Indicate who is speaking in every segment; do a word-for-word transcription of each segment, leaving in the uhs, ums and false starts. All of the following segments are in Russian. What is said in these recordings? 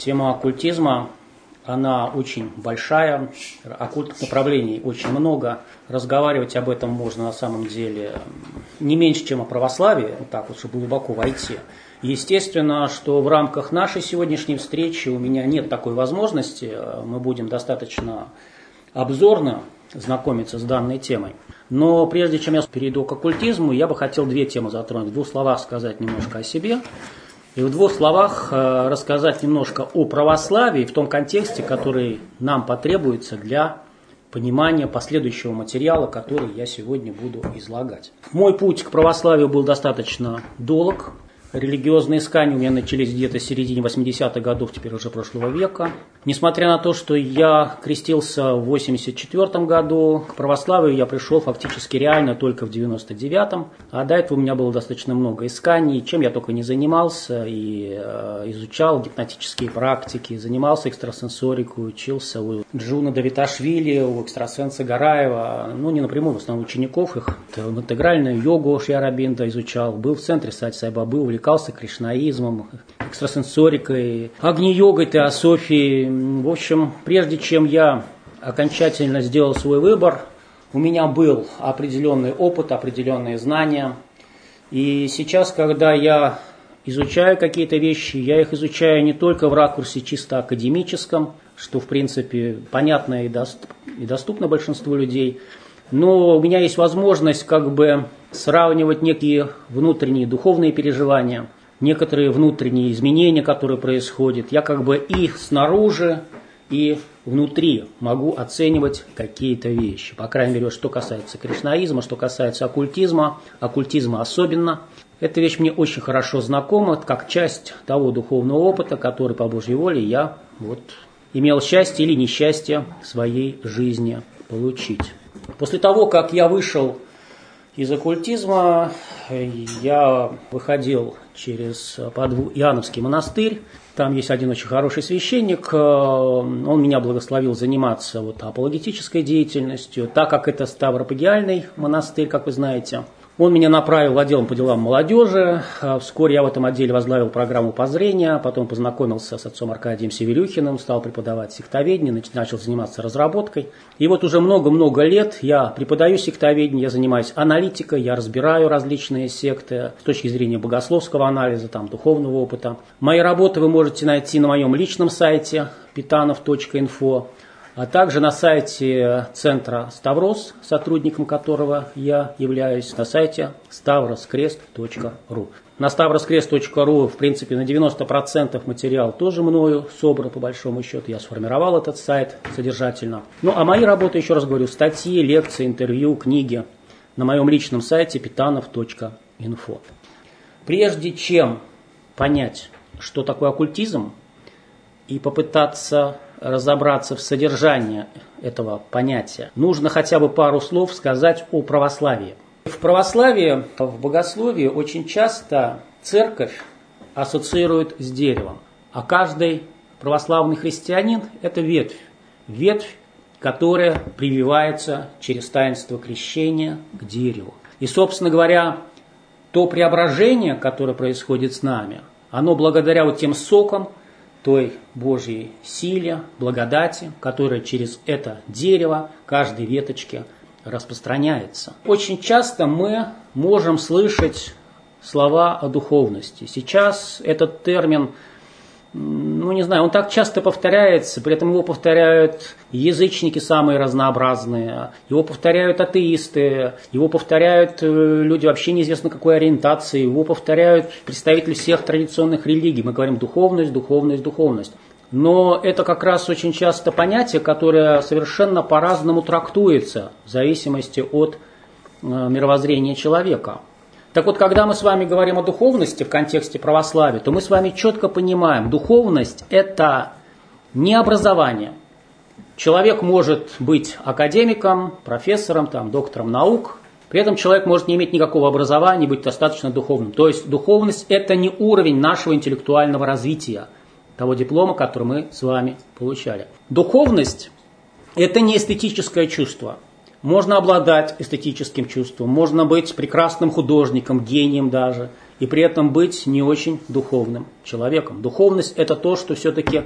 Speaker 1: Тема оккультизма, она очень большая, оккультных направлений очень много. Разговаривать об этом можно на самом деле не меньше, чем о православии, так вот, чтобы глубоко войти. Естественно, что в рамках нашей сегодняшней встречи у меня нет такой возможности, мы будем достаточно обзорно знакомиться с данной темой. Но прежде чем я перейду к оккультизму, я бы хотел две темы затронуть. В двух словах сказать немножко о себе и в двух словах рассказать немножко о православии в том контексте, который нам потребуется для понимания последующего материала, который я сегодня буду излагать. Мой путь к православию был достаточно долг. Религиозные искания у меня начались где-то в середине восьмидесятых годов, теперь уже прошлого века. Несмотря на то, что я крестился в восемьдесят четвёртом году, к православию я пришел фактически реально только в девяносто девятом, а до этого у меня было достаточно много исканий, чем я только не занимался, и э, изучал гипнотические практики, занимался экстрасенсорикой, учился у Джуна Давиташвили, у экстрасенса Гараева, ну не напрямую, в основном учеников их, интегральную йогу Шри Ауробиндо изучал, был в центре Сати Сай Бабы, увлекался кришнаизмом, экстрасенсорикой, агни-йогой, теософией. В общем, прежде чем я окончательно сделал свой выбор, у меня был определенный опыт, определенные знания. И сейчас, когда я изучаю какие-то вещи, я их изучаю не только в ракурсе чисто академическом, что, в принципе, понятно и доступно большинству людей, но у меня есть возможность как бы сравнивать некие внутренние духовные переживания, некоторые внутренние изменения, которые происходят. Я как бы и снаружи, и внутри могу оценивать какие-то вещи. По крайней мере, что касается кришнаизма, что касается оккультизма, оккультизма особенно. Эта вещь мне очень хорошо знакома, как часть того духовного опыта, который по Божьей воле я вот имел счастье или несчастье в своей жизни получить. После того, как я вышел из оккультизма, я выходил через Иоанновский монастырь. Там есть один очень хороший священник. Он меня благословил заниматься вот апологетической деятельностью, так как это ставропагиальный монастырь, как вы знаете. Он меня направил в отдел по делам молодежи. Вскоре я в этом отделе возглавил программу «Позрение», потом познакомился с отцом Аркадием Севелюхиным, стал преподавать сектоведение, начал заниматься разработкой. И вот уже много-много лет я преподаю сектоведение, я занимаюсь аналитикой, я разбираю различные секты с точки зрения богословского анализа, там, духовного опыта. Мои работы вы можете найти на моем личном сайте питанов точка инфо. А также на сайте центра Ставрос, сотрудником которого я являюсь, на сайте ставроскрест точка ру. На ставроскрест точка ру, в принципе, на девяносто процентов материал тоже мною собран, по большому счету. Я сформировал этот сайт содержательно. Ну, а мои работы, еще раз говорю, статьи, лекции, интервью, книги на моем личном сайте питанов точка инфо. Прежде чем понять, что такое оккультизм, и попытаться разобраться в содержании этого понятия, нужно хотя бы пару слов сказать о православии. В православии, в богословии очень часто церковь ассоциирует с деревом, а каждый православный христианин – это ветвь, ветвь, которая прививается через таинство крещения к дереву. И, собственно говоря, то преображение, которое происходит с нами, оно благодаря вот тем сокам, той Божьей силе, благодати, которая через это дерево, каждой веточке распространяется. Очень часто мы можем слышать слова о духовности. Сейчас этот термин, ну не знаю, он так часто повторяется, при этом его повторяют язычники самые разнообразные, его повторяют атеисты, его повторяют люди вообще неизвестно какой ориентации, его повторяют представители всех традиционных религий. Мы говорим духовность, духовность, духовность. Но это как раз очень часто понятие, которое совершенно по-разному трактуется в зависимости от мировоззрения человека. Так вот, когда мы с вами говорим о духовности в контексте православия, то мы с вами четко понимаем, духовность – это не образование. Человек может быть академиком, профессором, там, доктором наук, при этом человек может не иметь никакого образования, быть достаточно духовным. То есть духовность – это не уровень нашего интеллектуального развития, того диплома, который мы с вами получали. Духовность – это не эстетическое чувство. Можно обладать эстетическим чувством, можно быть прекрасным художником, гением даже, и при этом быть не очень духовным человеком. Духовность – это то, что все-таки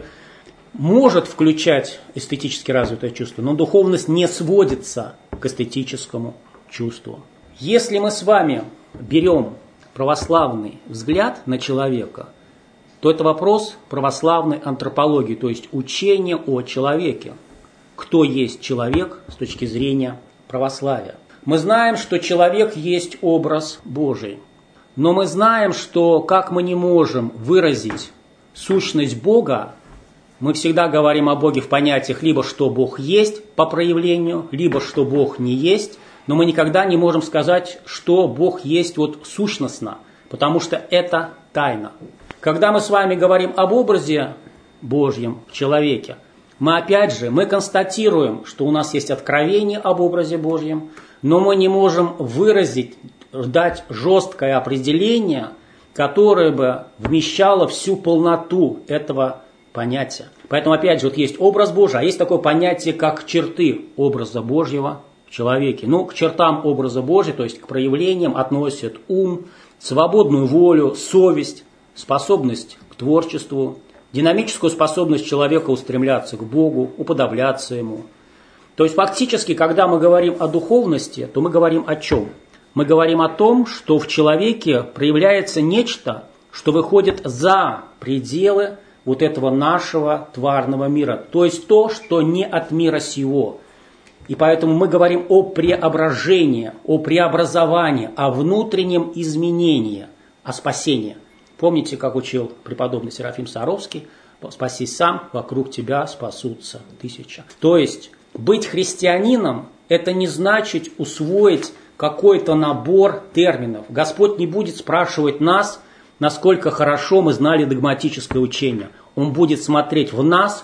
Speaker 1: может включать эстетически развитое чувство, но духовность не сводится к эстетическому чувству. Если мы с вами берем православный взгляд на человека, то это вопрос православной антропологии, то есть учения о человеке. Кто есть человек с точки зрения православия? Мы знаем, что человек есть образ Божий, но мы знаем, что как мы не можем выразить сущность Бога, мы всегда говорим о Боге в понятиях либо что Бог есть по проявлению, либо что Бог не есть, но мы никогда не можем сказать, что Бог есть вот сущностно, потому что это тайна. Когда мы с вами говорим об образе Божьем в человеке, мы опять же, мы констатируем, что у нас есть откровение об образе Божьем, но мы не можем выразить, дать жесткое определение, которое бы вмещало всю полноту этого понятия. Поэтому опять же, вот есть образ Божий, а есть такое понятие, как черты образа Божьего в человеке. Ну, к чертам образа Божьего, то есть к проявлениям относят ум, свободную волю, совесть, способность к творчеству, динамическую способность человека устремляться к Богу, уподобляться Ему. То есть фактически, когда мы говорим о духовности, то мы говорим о чем? Мы говорим о том, что в человеке проявляется нечто, что выходит за пределы вот этого нашего тварного мира. То есть то, что не от мира сего. И поэтому мы говорим о преображении, о преобразовании, о внутреннем изменении, о спасении. Помните, как учил преподобный Серафим Саровский? «Спасись сам, вокруг тебя спасутся тысяча». То есть быть христианином – это не значит усвоить какой-то набор терминов. Господь не будет спрашивать нас, насколько хорошо мы знали догматическое учение. Он будет смотреть в нас,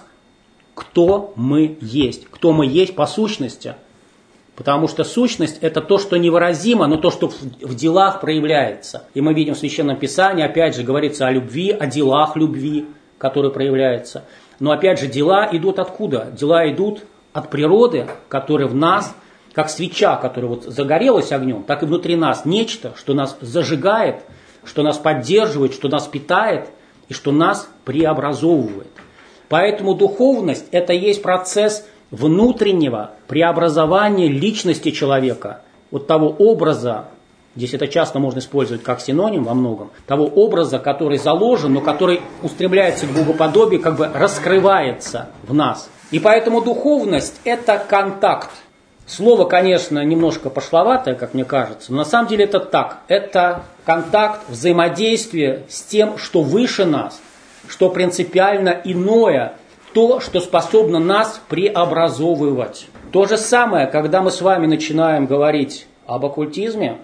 Speaker 1: кто мы есть, кто мы есть по сущности. Потому что сущность – это то, что невыразимо, но то, что в делах проявляется. И мы видим в Священном Писании, опять же, говорится о любви, о делах любви, которые проявляются. Но опять же, дела идут откуда? Дела идут от природы, которая в нас, как свеча, которая вот загорелась огнем, так и внутри нас нечто, что нас зажигает, что нас поддерживает, что нас питает и что нас преобразовывает. Поэтому духовность – это есть процесс внутреннего преобразования личности человека, вот того образа, здесь это часто можно использовать как синоним во многом, того образа, который заложен, но который устремляется к богоподобию, как бы раскрывается в нас. И поэтому духовность – это контакт. Слово, конечно, немножко пошловатое, как мне кажется, но на самом деле это так. Это контакт, взаимодействие с тем, что выше нас, что принципиально иное, то, что способно нас преобразовывать. То же самое, когда мы с вами начинаем говорить об оккультизме,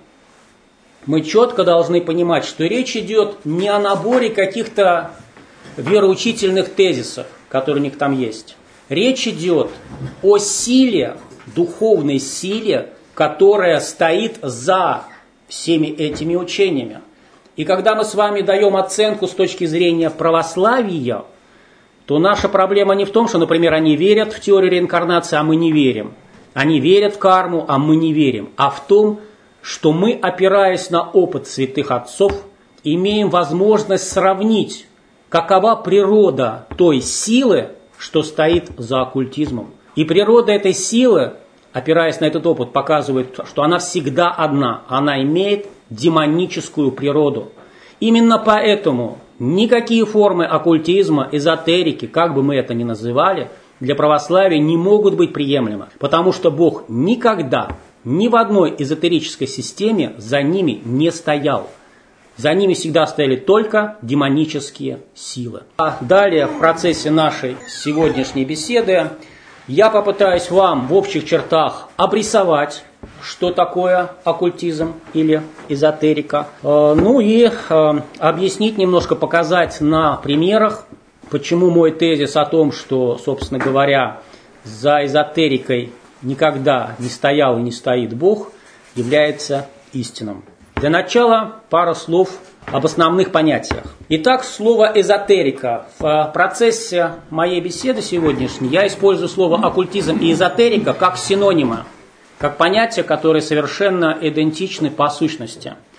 Speaker 1: мы четко должны понимать, что речь идет не о наборе каких-то вероучительных тезисов, которые у них там есть. Речь идет о силе, духовной силе, которая стоит за всеми этими учениями. И когда мы с вами даем оценку с точки зрения православия, то наша проблема не в том, что, например, они верят в теорию реинкарнации, а мы не верим. Они верят в карму, а мы не верим. А в том, что мы, опираясь на опыт святых отцов, имеем возможность сравнить, какова природа той силы, что стоит за оккультизмом. И природа этой силы, опираясь на этот опыт, показывает, что она всегда одна. Она имеет демоническую природу. Именно поэтому никакие формы оккультизма, эзотерики, как бы мы это ни называли, для православия не могут быть приемлемы. Потому что Бог никогда, ни в одной эзотерической системе за ними не стоял. За ними всегда стояли только демонические силы. А далее в процессе нашей сегодняшней беседы я попытаюсь вам в общих чертах обрисовать, что такое оккультизм или эзотерика. Ну и объяснить немножко, показать на примерах, почему мой тезис о том, что, собственно говоря, за эзотерикой никогда не стоял и не стоит Бог, является истинным. Для начала пара слов об основных понятиях. Итак, слово эзотерика. В процессе моей беседы сегодняшней я использую слово оккультизм и эзотерика как синонимы, как понятия, которые совершенно идентичны по сущности.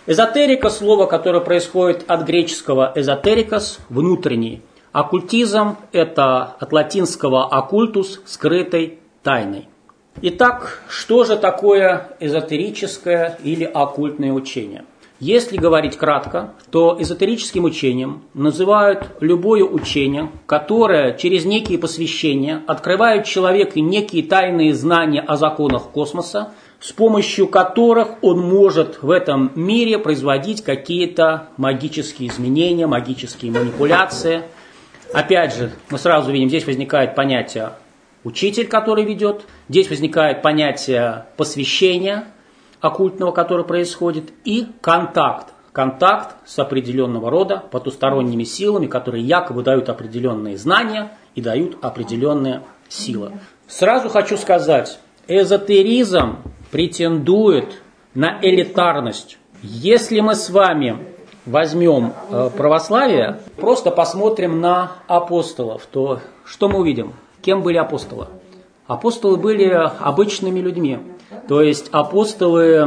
Speaker 1: Эзотерика – слово, которое происходит от греческого «эзотерикос» – внутренний. Оккультизм – это от латинского «оккультус» – скрытой, тайной. Итак, что же такое эзотерическое или оккультное учение? Если говорить кратко, то эзотерическим учением называют любое учение, которое через некие посвящения открывает человеку некие тайные знания о законах космоса, с помощью которых он может в этом мире производить какие-то магические изменения, магические манипуляции. Опять же, мы сразу видим, здесь возникает понятие учитель, который ведет, здесь возникает понятие посвящения оккультного, которое происходит, и контакт. Контакт с определенного рода потусторонними силами, которые якобы дают определенные знания и дают определенные силы. Сразу хочу сказать, эзотеризм претендует на элитарность. Если мы с вами возьмем православие, просто посмотрим на апостолов, то что мы увидим? Кем были апостолы? Апостолы были обычными людьми. То есть апостолы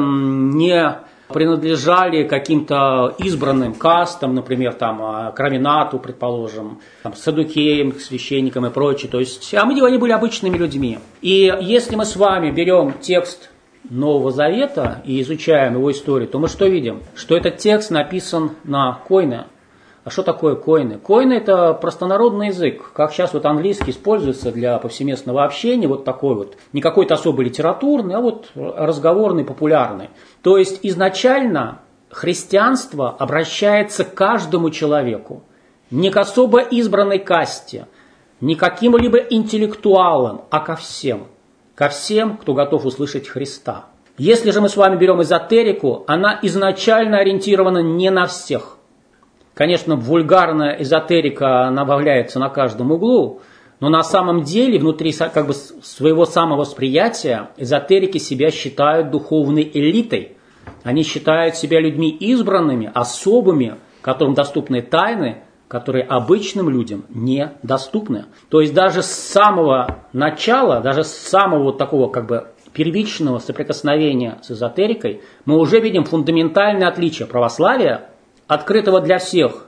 Speaker 1: не принадлежали каким-то избранным кастам, например, там, к раввинату, предположим, там, саддукеям, к священникам и прочее. То есть они были обычными людьми. И если мы с вами берем текст Нового Завета и изучаем его историю, то мы что видим? Что этот текст написан на койне. А что такое койны? Койны – это простонародный язык, как сейчас вот английский используется для повсеместного общения, вот такой вот, не какой-то особо литературный, а вот разговорный, популярный. То есть изначально христианство обращается к каждому человеку, не к особо избранной касте, не к каким-либо интеллектуалам, а ко всем, ко всем, кто готов услышать Христа. Если же мы с вами берем эзотерику, она изначально ориентирована не на всех. Конечно, вульгарная эзотерика набавляется на каждом углу, но на самом деле внутри как бы своего самовосприятия эзотерики себя считают духовной элитой. Они считают себя людьми избранными, особыми, которым доступны тайны, которые обычным людям недоступны. То есть даже с самого начала, даже с самого вот такого как бы первичного соприкосновения с эзотерикой мы уже видим фундаментальное отличие православия, открытого для всех,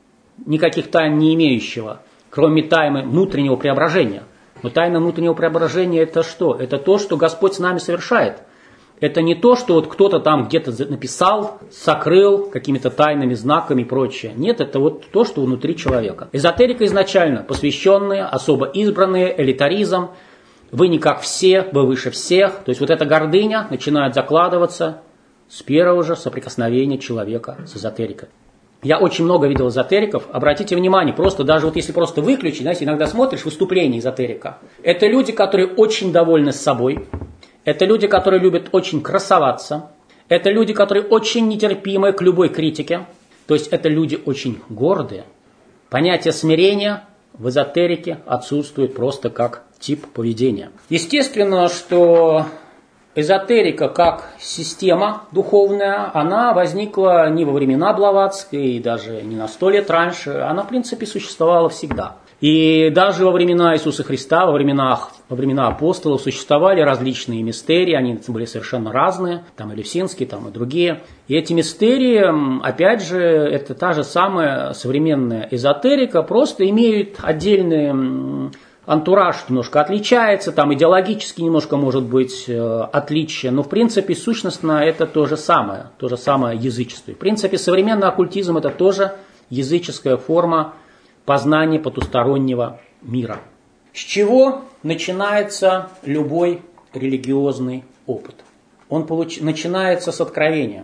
Speaker 1: никаких тайн не имеющего, кроме тайны внутреннего преображения. Но тайна внутреннего преображения – это что? Это то, что Господь с нами совершает. Это не то, что вот кто-то там где-то написал, сокрыл какими-то тайными знаками и прочее. Нет, это вот то, что внутри человека. Эзотерика изначально посвященные, особо избранные, элитаризм. Вы не как все, вы выше всех. То есть вот эта гордыня начинает закладываться с первого же соприкосновения человека с эзотерикой. Я очень много видел эзотериков. Обратите внимание, просто даже вот если просто выключить, знаете, иногда смотришь выступление эзотерика. Это люди, которые очень довольны собой. Это люди, которые любят очень красоваться. Это люди, которые очень нетерпимы к любой критике. То есть это люди очень гордые. Понятие смирения в эзотерике отсутствует просто как тип поведения. Естественно, что эзотерика как система духовная, она возникла не во времена Блаватской, и даже не на сто лет раньше, она в принципе существовала всегда. И даже во времена Иисуса Христа, во времена, во времена апостолов существовали различные мистерии, они были совершенно разные, там и Элевсинские, там и другие. И эти мистерии, опять же, это та же самая современная эзотерика, просто имеют отдельные антураж немножко отличается, там идеологически немножко может быть э, отличие, но в принципе сущностно это то же самое, то же самое язычество. В принципе современный оккультизм это тоже языческая форма познания потустороннего мира. С чего начинается любой религиозный опыт? Он получ... начинается с откровения,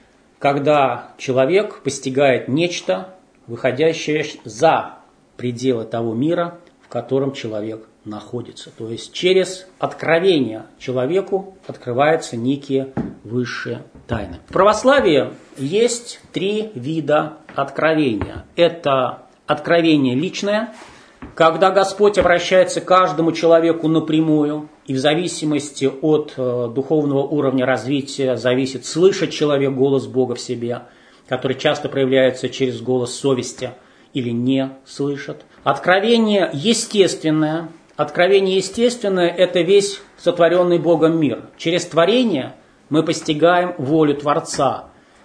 Speaker 1: когда человек постигает нечто, выходящее за пределы того мира, в котором человек находится. То есть через откровение человеку открываются некие высшие тайны. В православии есть три вида откровения. Это откровение личное, когда Господь обращается к каждому человеку напрямую, и в зависимости от э, духовного уровня развития зависит, слышит человек голос Бога в себе, который часто проявляется через голос совести, или не слышат. Откровение естественное. Откровение естественное – это весь сотворенный Богом мир. Через творение мы постигаем волю Творца.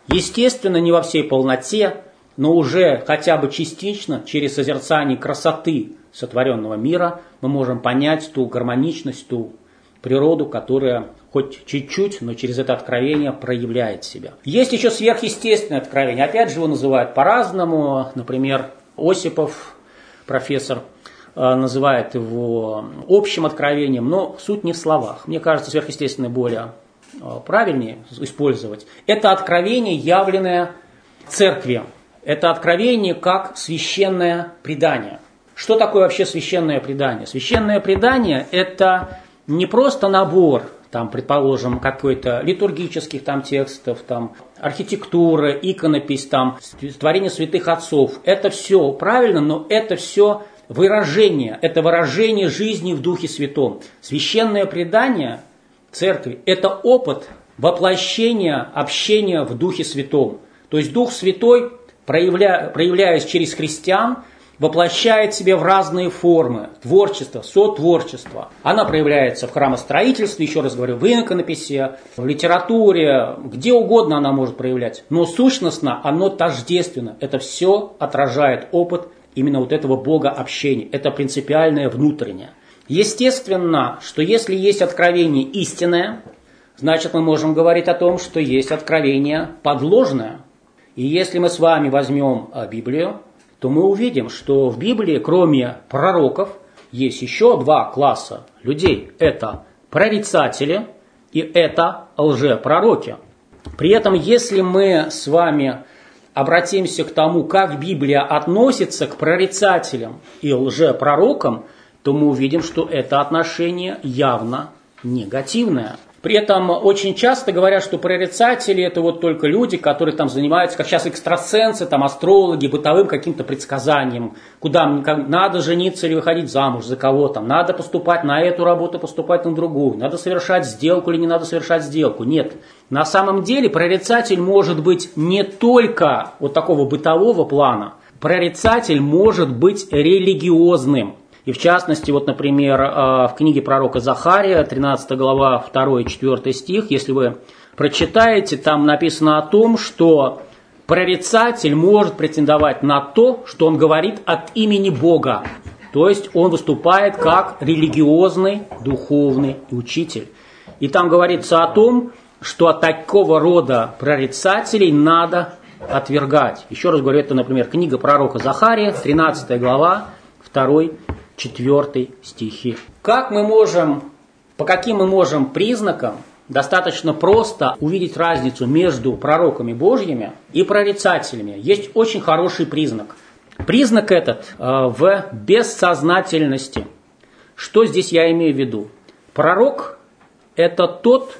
Speaker 1: Естественно, не во всей полноте, но уже хотя бы частично через созерцание красоты сотворенного мира мы можем понять ту гармоничность, ту природу, которая хоть чуть-чуть, но через это откровение проявляет себя. Есть еще сверхъестественное откровение. Опять же, его называют по-разному. Например, Осипов, профессор, называет его общим откровением, но суть не в словах. Мне кажется, сверхъестественное более правильнее использовать. Это откровение, явленное церкви. Это откровение как священное предание. Что такое вообще священное предание? Священное предание – это не просто набор, там, предположим, какой-то литургических там, текстов, там, архитектура, иконопись, там, творение святых отцов. Это все правильно, но это все выражение, это выражение жизни в Духе Святом. Священное предание церкви – это опыт воплощения, общения в Духе Святом. То есть Дух Святой, проявля, проявляясь через христиан, воплощает себя в разные формы. Творчество, сотворчество. Она проявляется в храмостроительстве, еще раз говорю, в иконописи, в литературе, где угодно она может проявляться. Но сущностно оно тождественно. Это все отражает опыт именно вот этого Бога общения. Это принципиальное внутреннее. Естественно, что если есть откровение истинное, значит мы можем говорить о том, что есть откровение подложное. И если мы с вами возьмем Библию, то мы увидим, что в Библии, кроме пророков, есть еще два класса людей. Это прорицатели и это лжепророки. При этом, если мы с вами обратимся к тому, как Библия относится к прорицателям и лжепророкам, то мы увидим, что это отношение явно негативное. При этом очень часто говорят, что прорицатели – это вот только люди, которые там занимаются, как сейчас экстрасенсы, там астрологи, бытовым каким-то предсказанием, куда надо жениться или выходить замуж, за кого там, надо поступать на эту работу, поступать на другую, надо совершать сделку или не надо совершать сделку. Нет. На самом деле прорицатель может быть не только вот такого бытового плана, прорицатель может быть религиозным. И в частности, вот, например, в книге пророка Захария, тринадцатая глава, второй и четвёртый стих, если вы прочитаете, там написано о том, что прорицатель может претендовать на то, что он говорит от имени Бога. То есть он выступает как религиозный, духовный учитель. И там говорится о том, что от такого рода прорицателей надо отвергать. Еще раз говорю, это, например, книга пророка Захария, тринадцатая глава, второй четвёртый стихи. Как мы можем, по каким мы можем признакам достаточно просто увидеть разницу между пророками Божьими и прорицателями? Есть очень хороший признак. Признак этот э, в бессознательности. Что здесь я имею в виду? Пророк – это тот,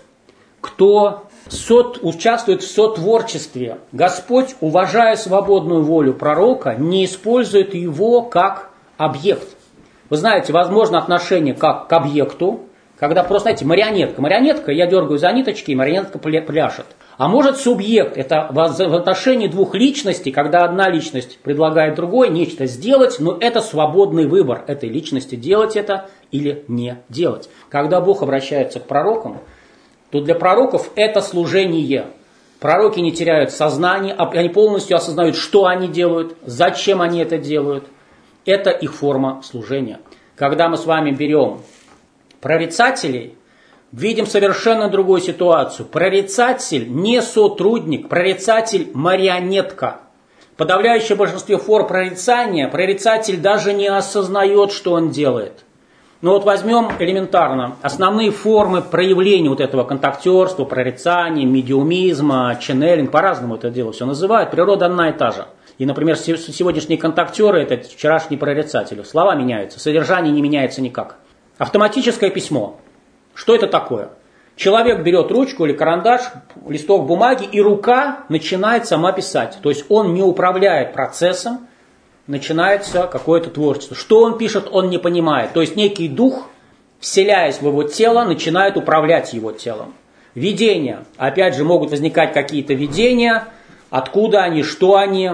Speaker 1: кто сот, участвует в сотворчестве. Господь, уважая свободную волю пророка, не использует его как объект. Вы знаете, возможно отношение как к объекту, когда просто, знаете, марионетка. Марионетка, я дергаю за ниточки, и марионетка пляшет. А может субъект, это в отношении двух личностей, когда одна личность предлагает другой нечто сделать, но это свободный выбор этой личности, делать это или не делать. Когда Бог обращается к пророкам, то для пророков это служение. Пророки не теряют сознание, они полностью осознают, что они делают, зачем они это делают. Это их форма служения. Когда мы с вами берем прорицателей, видим совершенно другую ситуацию. Прорицатель не сотрудник, прорицатель марионетка. В подавляющем большинстве форм прорицания прорицатель даже не осознает, что он делает. Но вот возьмем элементарно основные формы проявления вот этого контактерства, прорицания, медиумизма, ченнелинг, по-разному это дело все называют. Природа одна и та же. И, например, сегодняшние контактеры – это вчерашние прорицатели. Слова меняются, содержание не меняется никак. Автоматическое письмо. Что это такое? Человек берет ручку или карандаш, листок бумаги, и рука начинает сама писать. То есть он не управляет процессом, начинается какое-то творчество. Что он пишет, он не понимает. То есть некий дух, вселяясь в его тело, начинает управлять его телом. Видения. Опять же, могут возникать какие-то видения, откуда они, что они,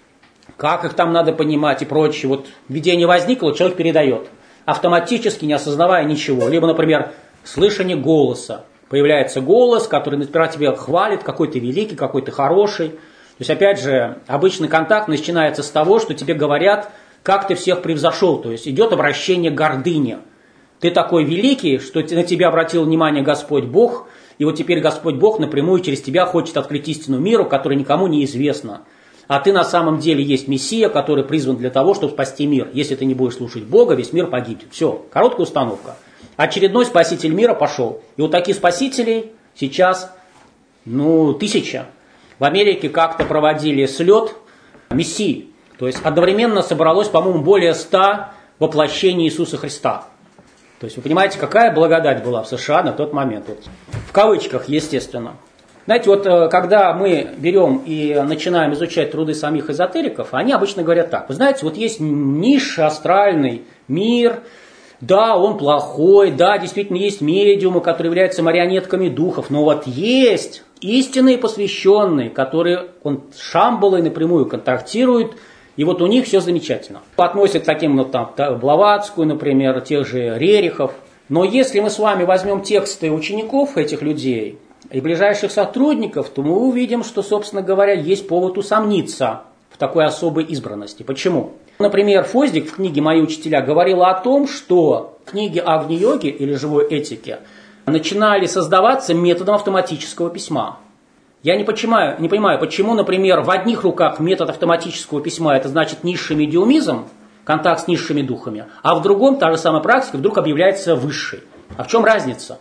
Speaker 1: как их там надо понимать и прочее. Вот видение возникло, человек передает, автоматически не осознавая ничего. Либо, например, слышание голоса. появляется голос, который сперва тебя хвалит, какой ты великий, какой ты хороший. То есть, опять же, обычный контакт начинается с того, что тебе говорят, как ты всех превзошел. То есть, идет обращение к гордыне. Ты такой великий, что на тебя обратил внимание Господь Бог, и вот теперь Господь Бог напрямую через тебя хочет открыть истину миру, которая никому не известна. А ты на самом деле есть Мессия, который призван для того, чтобы спасти мир. Если ты не будешь слушать Бога, весь мир погибнет. Все, короткая установка. Очередной спаситель мира пошел. И вот таких спасителей сейчас, ну, тысяча. В Америке как-то проводили слет Мессии. То есть одновременно собралось, по-моему, более ста воплощений Иисуса Христа. То есть вы понимаете, какая благодать была в США на тот момент. Вот. В кавычках, естественно. Знаете, вот когда мы берем и начинаем изучать труды самих эзотериков, они обычно говорят так. Вы знаете, вот есть низший астральный мир, да, он плохой, да, действительно есть медиумы, которые являются марионетками духов, но вот есть истинные посвященные, которые он с Шамбалой напрямую контактируют, и вот у них все замечательно. Относят к таким, ну, там, Блаватскую, например, тех же Рерихов. Но если мы с вами возьмем тексты учеников этих людей и ближайших сотрудников, то мы увидим, что, собственно говоря, есть повод усомниться в такой особой избранности. Почему? Например, Фоздик в книге «Мои учителя» говорила о том, что книги Агни-йоги или живой этики начинали создаваться методом автоматического письма. Я не понимаю, не понимаю, почему, например, в одних руках метод автоматического письма, это значит низший медиумизм, контакт с низшими духами, а в другом та же самая практика вдруг объявляется высшей. А в чем разница?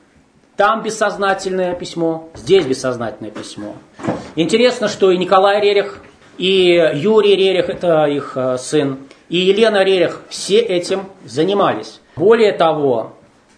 Speaker 1: Там бессознательное письмо, здесь бессознательное письмо. Интересно, что и Николай Рерих, и Юрий Рерих, это их сын, и Елена Рерих все этим занимались. Более того,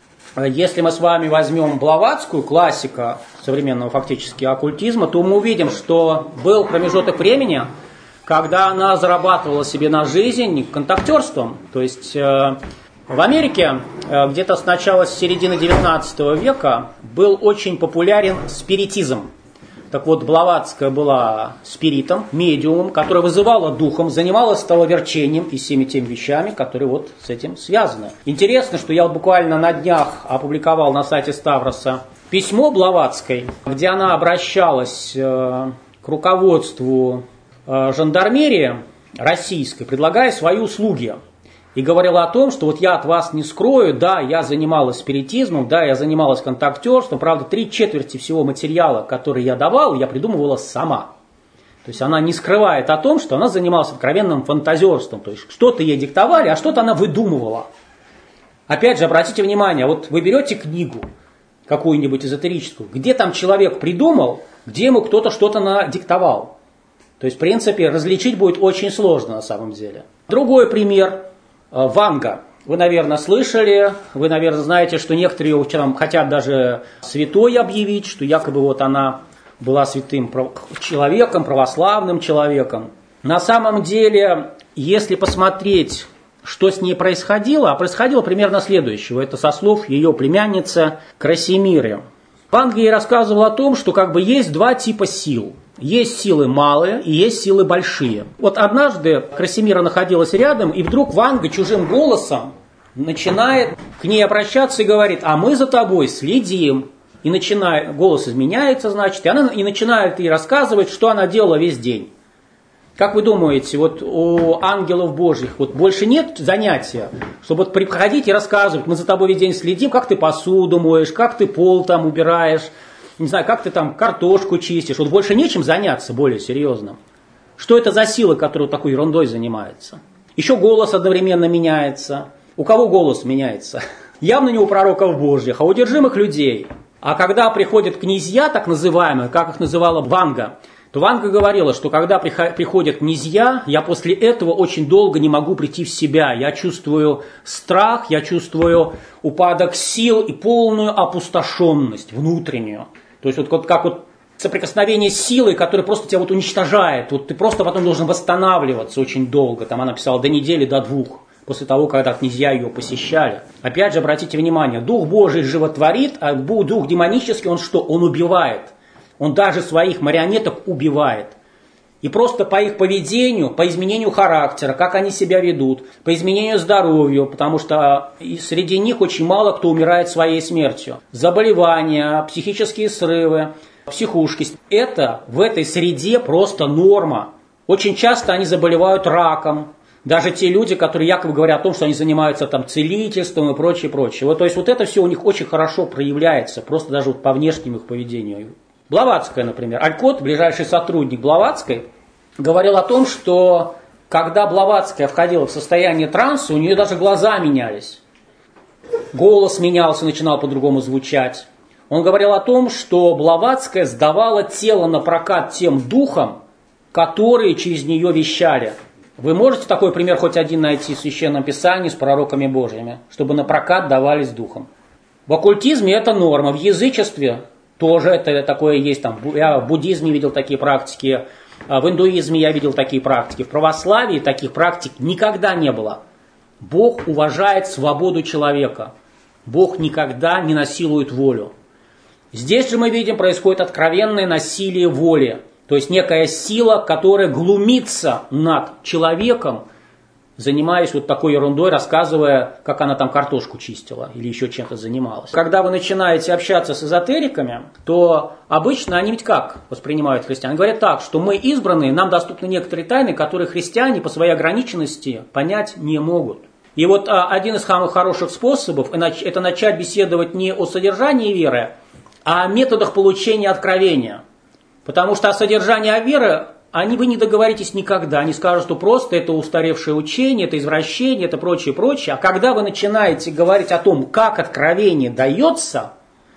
Speaker 1: если мы с вами возьмем Блаватскую, классика современного фактически оккультизма, то мы увидим, что был промежуток времени, когда она зарабатывала себе на жизнь контактерством. То есть э, в Америке э, где-то с начала, с середины девятнадцатого века был очень популярен спиритизм. Так вот, Блаватская была спиритом, медиумом, которая вызывала духом, занималась столоверчением и всеми теми вещами, которые вот с этим связаны. Интересно, что я вот буквально на днях опубликовал на сайте Ставроса письмо Блаватской, где она обращалась э, к руководству э, жандармерии российской, предлагая свои услуги. И говорила о том, что вот я от вас не скрою, да, я занималась спиритизмом, да, я занималась контактерством, правда, три четверти всего материала, который я давал, я придумывала сама. То есть она не скрывает о том, что она занималась откровенным фантазерством, то есть что-то ей диктовали, а что-то она выдумывала. Опять же, обратите внимание, вот вы берете книгу какую-нибудь эзотерическую, где там человек придумал, где ему кто-то что-то надиктовал. То есть, в принципе, различить будет очень сложно на самом деле. Другой пример. Ванга. Вы, наверное, слышали, вы, наверное, знаете, что некоторые вчера хотят даже святой объявить, что якобы вот она была святым человеком, православным человеком. На самом деле, если посмотреть, что с ней происходило, а происходило примерно следующего, это со слов ее племянницы Красимиры. Ванга ей рассказывала о том, что как бы есть два типа сил. Есть силы малые и есть силы большие. Вот однажды Красимира находилась рядом, и вдруг Ванга чужим голосом начинает к ней обращаться и говорит: а мы за тобой следим. И начинает, голос изменяется, значит, и она и начинает ей рассказывать, что она делала весь день. Как вы думаете, вот у ангелов божьих вот больше нет занятия, чтобы вот приходить и рассказывать: мы за тобой весь день следим, как ты посуду моешь, как ты пол там убираешь, не знаю, как ты там картошку чистишь. Вот больше нечем заняться более серьезно. Что это за сила, которая такой ерундой занимается? Еще голос одновременно меняется. У кого голос меняется? Явно не у пророков божьих, а у одержимых людей. А когда приходят князья, так называемые, как их называла Ванга, то Ванга говорила, что когда приходят князья, я после этого очень долго не могу прийти в себя. Я чувствую страх, я чувствую упадок сил и полную опустошенность внутреннюю. То есть вот как вот соприкосновение с силой, которая просто тебя вот уничтожает. Вот ты просто потом должен восстанавливаться очень долго. Там она писала до недели, до двух, после того, когда князья ее посещали. Опять же, обратите внимание, Дух Божий животворит, а Дух демонический, он что? Он убивает. Он даже своих марионеток убивает. И просто по их поведению, по изменению характера, как они себя ведут, по изменению здоровья, потому что среди них очень мало кто умирает своей смертью. Заболевания, психические срывы, психушки. Это в этой среде просто норма. Очень часто они заболевают раком. Даже те люди, которые якобы говорят о том, что они занимаются там целительством и прочее, прочее. Вот, то есть вот это все у них очень хорошо проявляется, просто даже вот по внешнему их поведению. Блаватская, например. Алькот, ближайший сотрудник Блаватской, говорил о том, что когда Блаватская входила в состояние транса, у нее даже глаза менялись. Голос менялся, начинал по-другому звучать. Он говорил о том, что Блаватская сдавала тело на прокат тем духам, которые через нее вещали. Вы можете такой пример хоть один найти в Священном Писании с пророками Божьими, чтобы на прокат давались духом? В оккультизме это норма, в язычестве тоже это такое есть. Там, я в буддизме видел такие практики, в индуизме я видел такие практики, в православии таких практик никогда не было. Бог уважает свободу человека. Бог никогда не насилует волю. Здесь же мы видим, происходит откровенное насилие воли. То есть некая сила, которая глумится над человеком, занимаясь вот такой ерундой, рассказывая, как она там картошку чистила или еще чем-то занималась. Когда вы начинаете общаться с эзотериками, то обычно они ведь как воспринимают христиан? Они говорят так, что мы избранные, нам доступны некоторые тайны, которые христиане по своей ограниченности понять не могут. И вот а, один из самых хороших способов – это начать беседовать не о содержании веры, а о методах получения откровения. Потому что о содержании веры они, вы не договоритесь никогда. Они скажут, что просто это устаревшее учение, это извращение, это прочее, прочее. А когда вы начинаете говорить о том, как откровение дается,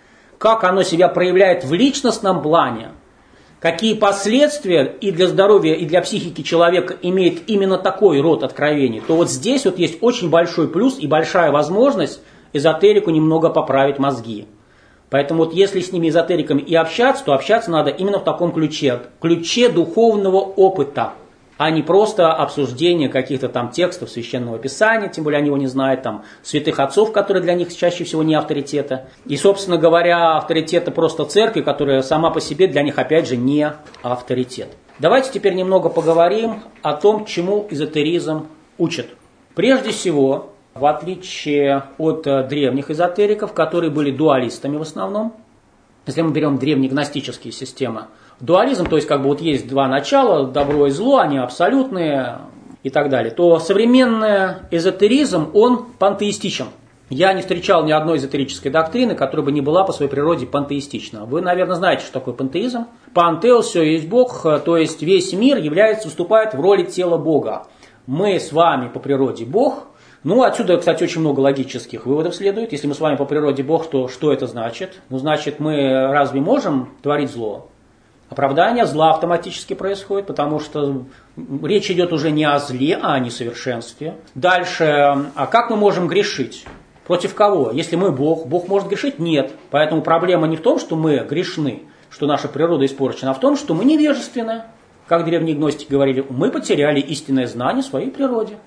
Speaker 1: как оно себя проявляет в личностном плане, какие последствия и для здоровья, и для психики человека имеет именно такой род откровений, то вот здесь вот есть очень большой плюс и большая возможность эзотерику немного поправить мозги. Поэтому вот если с ними эзотериками и общаться, то общаться надо именно в таком ключе, ключе духовного опыта, а не просто обсуждение каких-то там текстов Священного Писания, тем более они его не знают, там, святых отцов, которые для них чаще всего не авторитеты. И, собственно говоря, авторитеты просто церкви, которая сама по себе для них, опять же, не авторитет. Давайте теперь немного поговорим о том, чему эзотеризм учит. Прежде всего, в отличие от древних эзотериков, которые были дуалистами в основном, если мы берем древние гностические системы, дуализм, то есть как бы вот есть два начала, добро и зло, они абсолютные и так далее, то современный эзотеризм, он пантеистичен. Я не встречал ни одной эзотерической доктрины, которая бы не была по своей природе пантеистична. Вы, наверное, знаете, что такое пантеизм. Пантеос, все есть Бог, то есть весь мир является, выступает в роли тела Бога. Мы с вами по природе Бог. Ну, отсюда, кстати, очень много логических выводов следует. Если мы с вами по природе Бог, то что это значит? Ну, значит, мы разве можем творить зло? Оправдание зла автоматически происходит, потому что речь идет уже не о зле, а о несовершенстве. Дальше, а как мы можем грешить? Против кого? Если мы Бог, Бог может грешить? Нет. Поэтому проблема не в том, что мы грешны, что наша природа испорчена, а в том, что мы невежественны. Как древние гностики говорили, мы потеряли истинное знание в своей природе.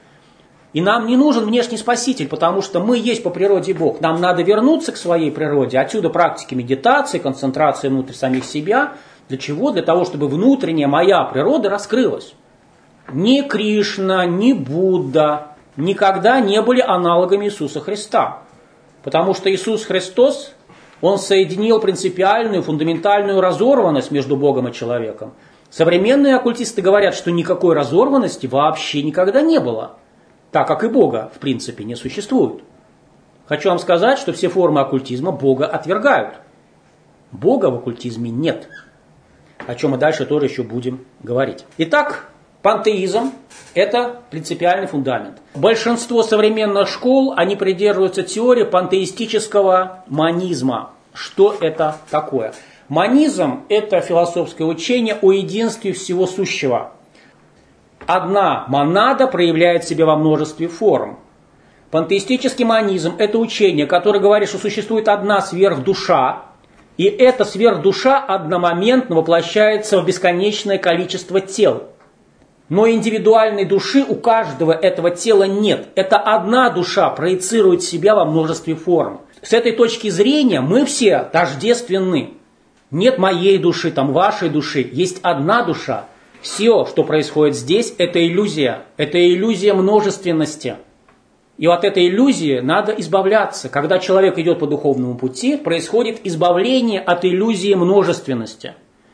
Speaker 1: И нам не нужен внешний спаситель, потому что мы есть по природе Бог. Нам надо вернуться к своей природе. Отсюда практики медитации, концентрации внутрь самих себя. Для чего? Для того, чтобы внутренняя моя природа раскрылась. Ни Кришна, ни Будда никогда не были аналогами Иисуса Христа. Потому что Иисус Христос, Он соединил принципиальную, фундаментальную разорванность между Богом и человеком. Современные оккультисты говорят, что никакой разорванности вообще никогда не было. Так как и Бога, в принципе, не существует. Хочу вам сказать, что все формы оккультизма Бога отвергают. Бога в оккультизме нет. О чем мы дальше тоже еще будем говорить. Итак, пантеизм – это принципиальный фундамент. Большинство современных школ, они придерживаются теории пантеистического монизма. Что это такое? Монизм – это философское учение о единстве всего сущего. Одна монада проявляет себя во множестве форм. Пантеистический монизм – это учение, которое говорит, что существует одна сверхдуша, и эта сверхдуша одномоментно воплощается в бесконечное количество тел. Но индивидуальной души у каждого этого тела нет. Это одна душа проецирует себя во множестве форм. С этой точки зрения мы все тождественны. Нет моей души, там вашей души. Есть одна душа. Все, что происходит здесь, это иллюзия. Это иллюзия множественности. И от этой иллюзии надо избавляться. Когда человек идет по духовному пути, происходит избавление от иллюзии множественности.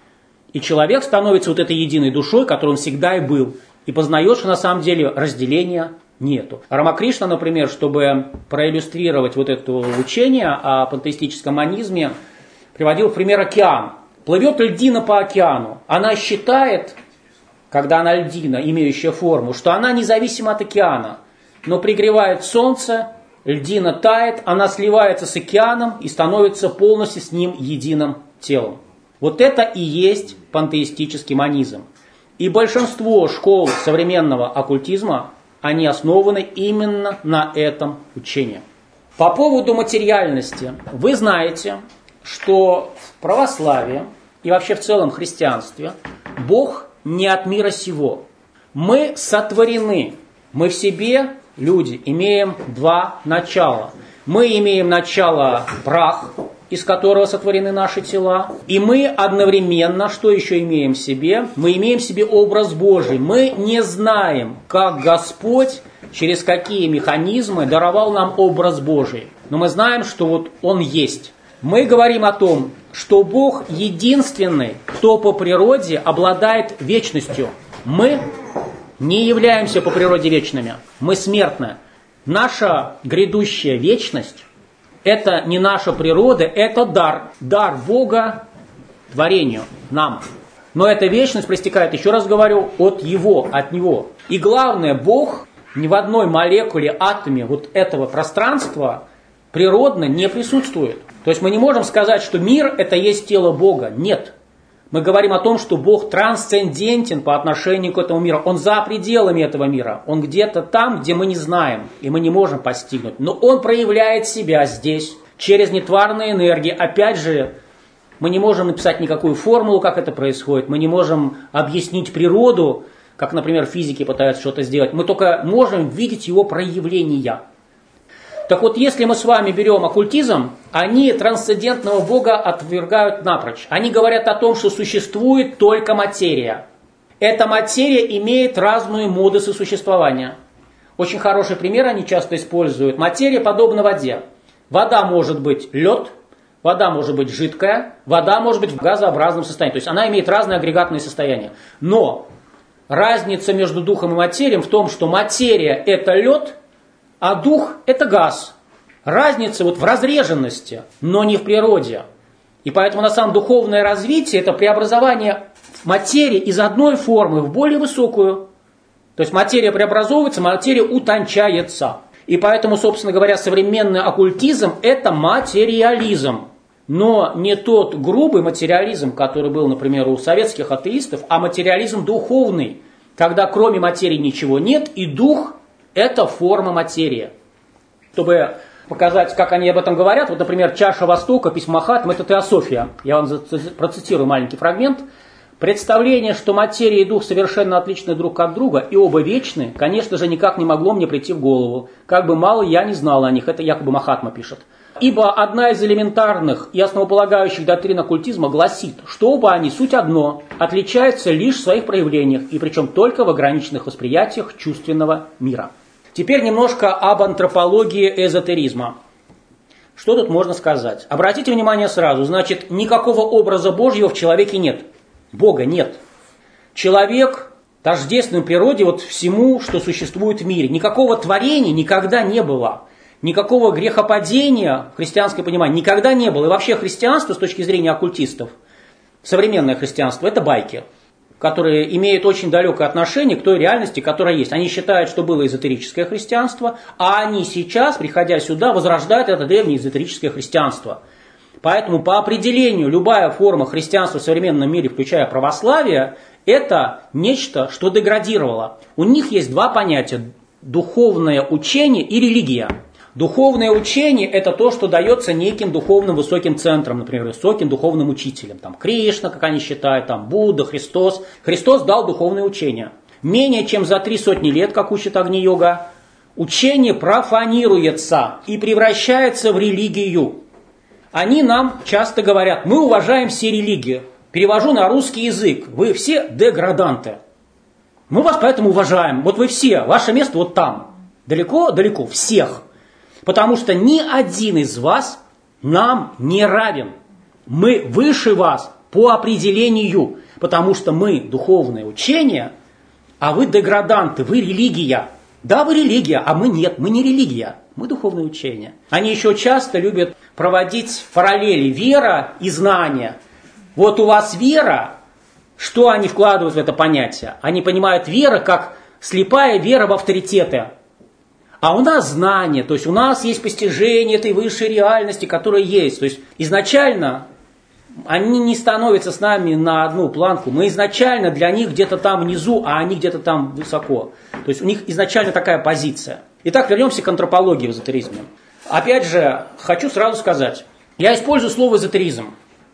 Speaker 1: И человек становится вот этой единой душой, которой он всегда и был. И познает, что на самом деле разделения нету. Рамакришна, например, чтобы проиллюстрировать вот это учение о пантеистическом монизме, приводил в пример океан. Плывет льдина по океану. Она считает, когда она льдина, имеющая форму, что она независима от океана. Но пригревает солнце, льдина тает, она сливается с океаном и становится полностью с ним единым телом. Вот это и есть пантеистический монизм. И большинство школ современного оккультизма, они основаны именно на этом учении. По поводу материальности. Вы знаете, что в православии и вообще в целом христианстве Бог не от мира сего. Мы сотворены. Мы в себе, люди, имеем два начала. Мы имеем начало прах, из которого сотворены наши тела. И мы одновременно, что еще имеем в себе? Мы имеем в себе образ Божий. Мы не знаем, как Господь, через какие механизмы даровал нам образ Божий. Но мы знаем, что вот Он есть. Мы говорим о том, что Бог единственный, кто по природе обладает вечностью. Мы не являемся по природе вечными. Мы смертны. Наша грядущая вечность – это не наша природа, это дар. Дар Бога творению, нам. Но эта вечность проистекает, еще раз говорю, от Его, от Него. И главное, Бог ни в одной молекуле, атоме вот этого пространства природно не присутствует. То есть мы не можем сказать, что мир – это есть тело Бога. Нет. Мы говорим о том, что Бог трансцендентен по отношению к этому миру. Он за пределами этого мира. Он где-то там, где мы не знаем, и мы не можем постигнуть. Но Он проявляет себя здесь, через нетварные энергии. Опять же, мы не можем написать никакую формулу, как это происходит. Мы не можем объяснить природу, как, например, физики пытаются что-то сделать. Мы только можем видеть его проявления. Так вот, если мы с вами берем оккультизм, они трансцендентного Бога отвергают напрочь. Они говорят о том, что существует только материя. Эта материя имеет разные модусы существования. Очень хороший пример они часто используют. Материя подобна воде. Вода может быть лед, вода может быть жидкая, вода может быть в газообразном состоянии. То есть она имеет разные агрегатные состояния. Но разница между духом и материей в том, что материя – это лед, а дух – это газ. Разница вот в разреженности, но не в природе. И поэтому на самом деле духовное развитие – это преобразование материи из одной формы в более высокую. То есть материя преобразовывается, материя утончается. И поэтому, собственно говоря, современный оккультизм – это материализм. Но не тот грубый материализм, который был, например, у советских атеистов, а материализм духовный, когда кроме материи ничего нет, и дух – это форма материи. Чтобы показать, как они об этом говорят, вот, например, «Чаша Востока», письмо Махатмы, это теософия. Я вам процитирую маленький фрагмент. «Представление, что материя и дух совершенно отличны друг от друга и оба вечны, конечно же, никак не могло мне прийти в голову. Как бы мало я не знал о них». Это якобы Махатма пишет. «Ибо одна из элементарных и основополагающих доктрин оккультизма гласит, что оба они суть одно, отличаются лишь в своих проявлениях, и причем только в ограниченных восприятиях чувственного мира». Теперь немножко об антропологии эзотеризма. Что тут можно сказать? Обратите внимание сразу, значит, никакого образа Божьего в человеке нет. Бога нет. Человек тождественен природе вот всему, что существует в мире. Никакого творения никогда не было. Никакого грехопадения, христианское понимание, никогда не было. И вообще христианство с точки зрения оккультистов, современное христианство, это байки, которые имеют очень далекое отношение к той реальности, которая есть. Они считают, что было эзотерическое христианство, а они сейчас, приходя сюда, возрождают это древнее эзотерическое христианство. Поэтому по определению любая форма христианства в современном мире, включая православие, это нечто, что деградировало. У них есть два понятия – духовное учение и религия. Духовное учение – это то, что дается неким духовным высоким центром, например, высоким духовным учителям. Там Кришна, как они считают, там Будда, Христос. Христос дал духовное учение. Менее чем за три сотни лет, как учит Агни-йога, учение профанируется и превращается в религию. Они нам часто говорят, мы уважаем все религии. перевожу на русский язык. Вы все деграданты. Мы вас поэтому уважаем. Вот вы все, ваше место вот там. Далеко-далеко, всех. Потому что ни один из вас нам не равен. Мы выше вас по определению. Потому что мы духовное учение, а вы деграданты, вы религия. Да, вы религия, а мы нет, мы не религия. Мы духовное учение. Они еще часто любят проводить параллели вера и знание. Вот у вас вера, что они вкладывают в это понятие? Они понимают вера как слепая вера в авторитеты. А у нас знание, то есть у нас есть постижение этой высшей реальности, которая есть. То есть изначально они не становятся с нами на одну планку. Мы изначально для них где-то там внизу, а они где-то там высоко. То есть у них изначально такая позиция. Итак, вернемся к антропологии в эзотеризме. Опять же, хочу сразу сказать, я использую слово эзотеризм,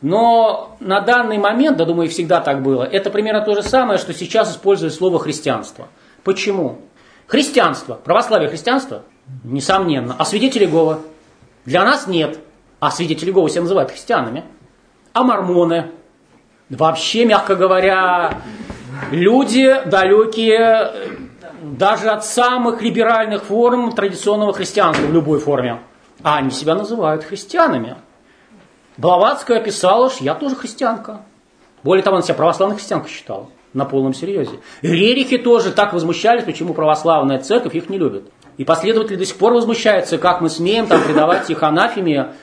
Speaker 1: но на данный момент, да, думаю, всегда так было, это примерно то же самое, что сейчас используют слово христианство. Почему? Христианство, православие христианство, несомненно, а свидетели Иеговы? Для нас нет, а свидетели Иеговы себя называют христианами. А мормоны? Вообще, мягко говоря, люди далекие даже от самых либеральных форм традиционного христианства в любой форме. А они себя называют христианами. Блаватская писала, что я тоже христианка. Более того, она себя православной христианкой считала. На полном серьезе. Рерихи тоже так возмущались, почему православная церковь их не любит. И последователи до сих пор возмущаются, как мы смеем там предавать их анафеме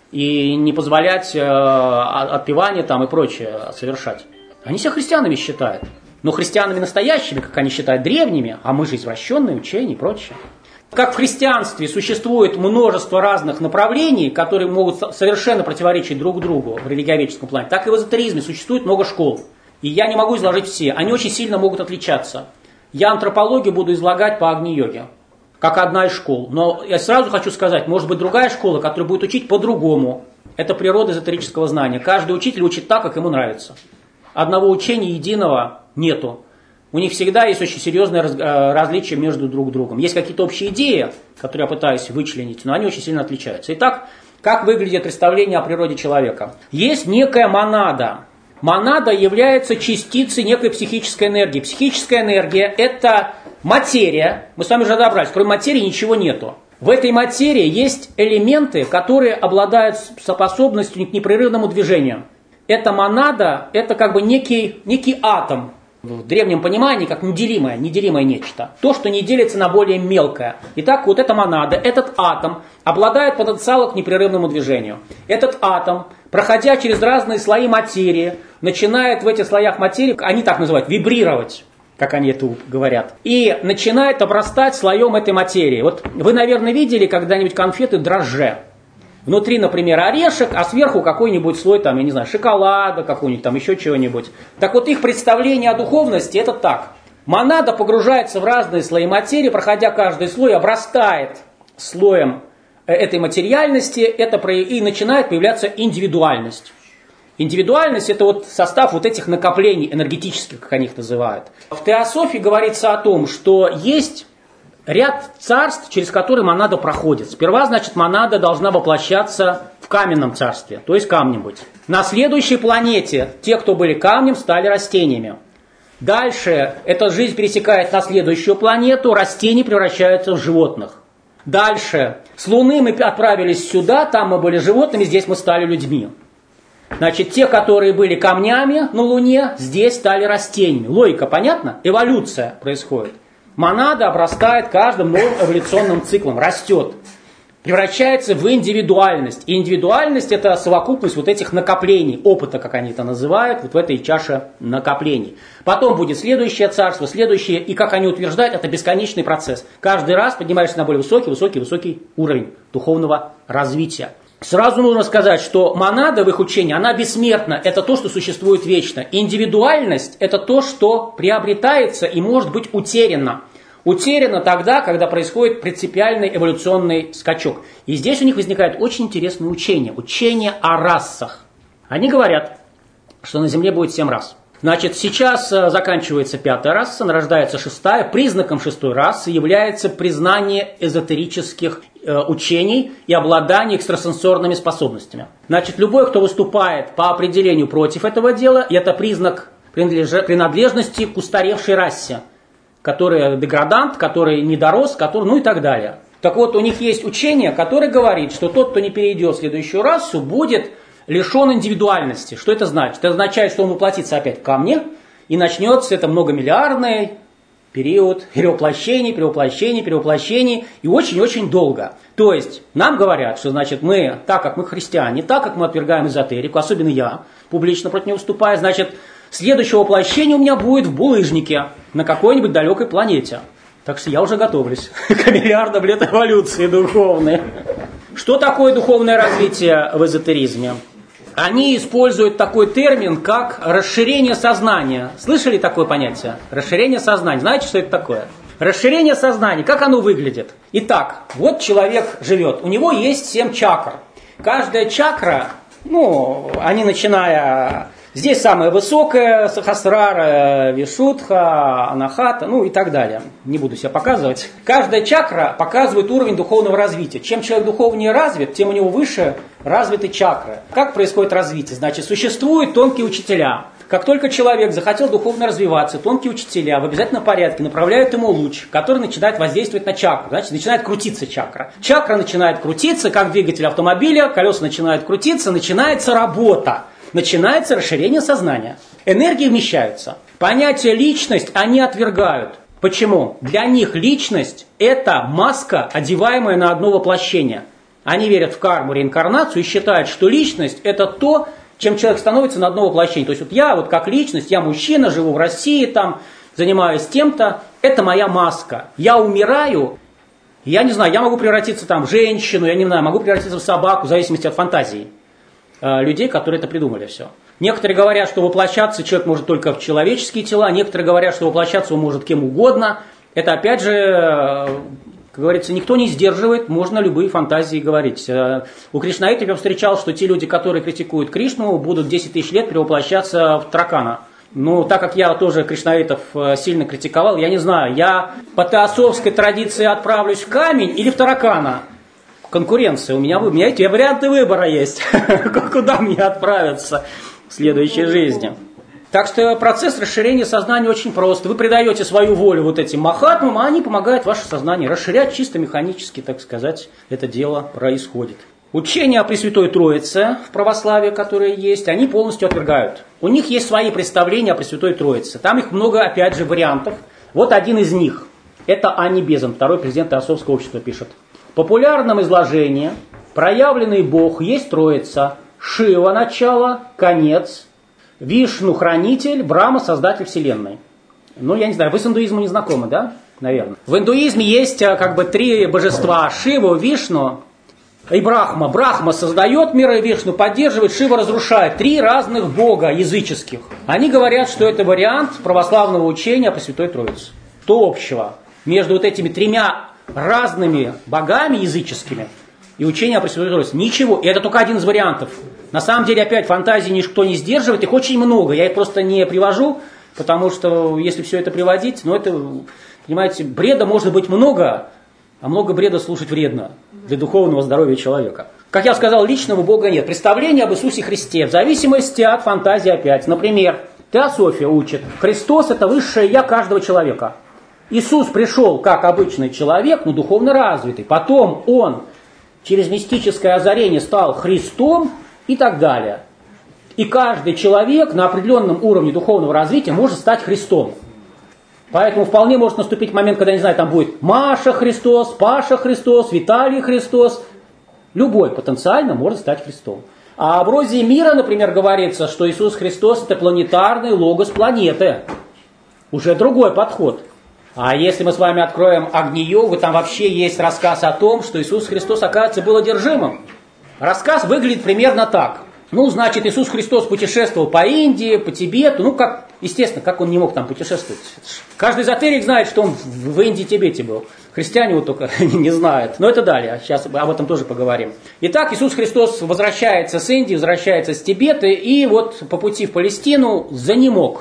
Speaker 1: и не позволять э, отпевание там и прочее совершать. Они себя христианами считают. Но христианами настоящими, как они считают, древними, а мы же извращенные учения и прочее. Как в христианстве существует множество разных направлений, которые могут совершенно противоречить друг другу в религиоведческом плане, так и в эзотеризме существует много школ. И я не могу изложить все, они очень сильно могут отличаться. Я антропологию буду излагать по Агни-йоге, как одна из школ. Но я сразу хочу сказать, может быть другая школа, которая будет учить по-другому. Это природа эзотерического знания. Каждый учитель учит так, как ему нравится. Одного учения единого нету. У них всегда есть очень серьезное различие между друг другом. Есть какие-то общие идеи, которые я пытаюсь вычленить, но они очень сильно отличаются. Итак, как выглядит представление о природе человека? Есть некая монада. Монада является частицей некой психической энергии. Психическая энергия – это материя. Мы с вами уже разобрались, кроме материи ничего нету. В этой материи есть элементы, которые обладают способностью к непрерывному движению. Эта монада – это как бы некий, некий атом. В древнем понимании, как неделимое, неделимое нечто. То, что не делится на более мелкое. Итак, вот эта монада, этот атом обладает потенциалом к непрерывному движению. Этот атом, проходя через разные слои материи, начинает в этих слоях материи, они так называют, вибрировать, как они это говорят, и начинает обрастать слоем этой материи. Вот вы, наверное, видели когда-нибудь конфеты дрожже. Внутри, например, орешек, а сверху какой-нибудь слой, там, я не знаю, шоколада, какой-нибудь там еще чего-нибудь. Так вот, их представление о духовности это так. Монада погружается в разные слои материи, проходя каждый слой, обрастает слоем этой материальности, это, и начинает появляться индивидуальность. Индивидуальность – это вот состав вот этих накоплений энергетических, как они их называют. В теософии говорится о том, что есть ряд царств, через которые монада проходит. Сперва, значит, монада должна воплощаться в каменном царстве, то есть камнем быть. На следующей планете те, кто были камнем, стали растениями. Дальше эта жизнь пересекает на следующую планету, растения превращаются в животных. Дальше с Луны мы отправились сюда, там мы были животными, здесь мы стали людьми. Значит, те, которые были камнями на Луне, здесь стали растениями. Логика понятна? Эволюция происходит. Монада обрастает каждым новым эволюционным циклом, растет, превращается в индивидуальность. И индивидуальность – это совокупность вот этих накоплений, опыта, как они это называют, вот в этой чаше накоплений. Потом будет следующее царство, следующее, и как они утверждают, это бесконечный процесс. Каждый раз поднимаешься на более высокий, высокий, высокий уровень духовного развития. Сразу нужно сказать, что монада в их учении, она бессмертна, это то, что существует вечно. Индивидуальность – это то, что приобретается и может быть утеряно. Утеряно тогда, когда происходит принципиальный эволюционный скачок. И здесь у них возникает очень интересное учение, учение о расах. Они говорят, что на Земле будет семь рас. Значит, сейчас заканчивается пятая раса, нарождается шестая. Признаком шестой расы является признание эзотерических э, учений и обладание экстрасенсорными способностями. Значит, любой, кто выступает по определению против этого дела, это признак принадлежности к устаревшей расе, который деградант, который недорос, который, ну и так далее. Так вот, у них есть учение, которое говорит, что тот, кто не перейдет в следующую расу, будет лишен индивидуальности. Что это значит? Это означает, что он воплотится опять ко мне, и начнется это многомиллиардный период перевоплощений, перевоплощений, перевоплощений, и очень-очень долго. То есть, нам говорят, что, значит, мы, так как мы христиане, так как мы отвергаем эзотерику, особенно я, публично против нее выступаю, значит, следующее воплощение у меня будет в булыжнике на какой-нибудь далекой планете. Так что я уже готовлюсь к миллиардам лет эволюции духовной. Что такое духовное развитие в эзотеризме? Они используют такой термин, как расширение сознания. Слышали такое понятие? Расширение сознания. Знаете, что это такое? Расширение сознания. Как оно выглядит? Итак, вот человек живет. У него есть семь чакр. Каждая чакра, ну, они начиная... Здесь самая высокая, Сахасрара, Вишудха, Анахата, ну и так далее. Не буду себя показывать. Каждая чакра показывает уровень духовного развития. Чем человек духовнее развит, тем у него выше развиты чакры. Как происходит развитие? Значит, существуют тонкие учителя. Как только человек захотел духовно развиваться, тонкие учителя в обязательном порядке направляют ему луч, который начинает воздействовать на чакру. Значит, начинает крутиться чакра. Чакра начинает крутиться, как двигатель автомобиля, колеса начинают крутиться, начинается работа. Начинается расширение сознания. Энергии вмещаются. Понятие личность они отвергают. Почему? Для них личность – это маска, одеваемая на одно воплощение. Они верят в карму, реинкарнацию и считают, что личность – это то, чем человек становится на одно воплощение. То есть вот я вот как личность, я мужчина, живу в России, там, занимаюсь тем-то, это моя маска. Я умираю, я не знаю, я могу превратиться там, в женщину, я не знаю, могу превратиться в собаку, в зависимости от фантазии людей, которые это придумали все. Некоторые говорят, что воплощаться человек может только в человеческие тела, некоторые говорят, что воплощаться он может кем угодно. Это опять же, как говорится, никто не сдерживает, можно любые фантазии говорить. У кришнаитов я встречал, что те люди, которые критикуют Кришну, будут десять тысяч лет перевоплощаться в таракана. Ну, так как я тоже кришнаитов сильно критиковал, я не знаю, я по теософской традиции отправлюсь в камень или в таракана. Конкуренция. У меня, у меня эти варианты выбора есть. Куда мне отправиться в следующей жизни. Так что процесс расширения сознания очень прост. Вы придаете свою волю вот этим махатмам, а они помогают ваше сознание расширять чисто механически, так сказать, это дело происходит. Учения о Пресвятой Троице в православии, которые есть, они полностью отвергают. У них есть свои представления о Пресвятой Троице. Там их много, опять же, вариантов. Вот один из них. Это Ани Безан, второй президент Теософского общества, пишет. В популярном изложении проявленный Бог есть Троица, Шива – начало, конец, Вишну – хранитель, Брахма – создатель Вселенной. Ну, я не знаю, вы с индуизмом не знакомы, да? Наверное. В индуизме есть как бы три божества – Шиву, Вишну и Брахма. Брахма создает мир, и Вишну поддерживает, Шива разрушает. Три разных бога языческих. Они говорят, что это вариант православного учения о Пресвятой Троице. Что общего между вот этими тремя разными богами языческими и учение о Пресвятой Троице? Ничего. И это только один из вариантов. На самом деле, опять, фантазии никто не сдерживает. Их очень много. Я их просто не привожу, потому что если все это приводить, ну это, понимаете, бреда может быть много, а много бреда слушать вредно для духовного здоровья человека. Как я сказал, личного Бога нет. Представление об Иисусе Христе в зависимости от фантазии опять. Например, теософия учит, Христос – это высшее я каждого человека. Иисус пришел как обычный человек, но духовно развитый. Потом он через мистическое озарение стал Христом и так далее. И каждый человек на определенном уровне духовного развития может стать Христом. Поэтому вполне может наступить момент, когда, не знаю, там будет Маша Христос, Паша Христос, Виталий Христос. Любой потенциально может стать Христом. А в «Розе мира», например, говорится, что Иисус Христос – это планетарный логос планеты. Уже другой подход. А если мы с вами откроем Агни-йогу, там вообще есть рассказ о том, что Иисус Христос, оказывается, был одержимым. Рассказ выглядит примерно так. Ну, значит, Иисус Христос путешествовал по Индии, по Тибету. Ну, как, естественно, как он не мог там путешествовать? Каждый эзотерик знает, что он в Индии, Тибете был. Христиане вот только не знают. Но это далее, сейчас об этом тоже поговорим. Итак, Иисус Христос возвращается с Индии, возвращается с Тибета, и вот по пути в Палестину занемог.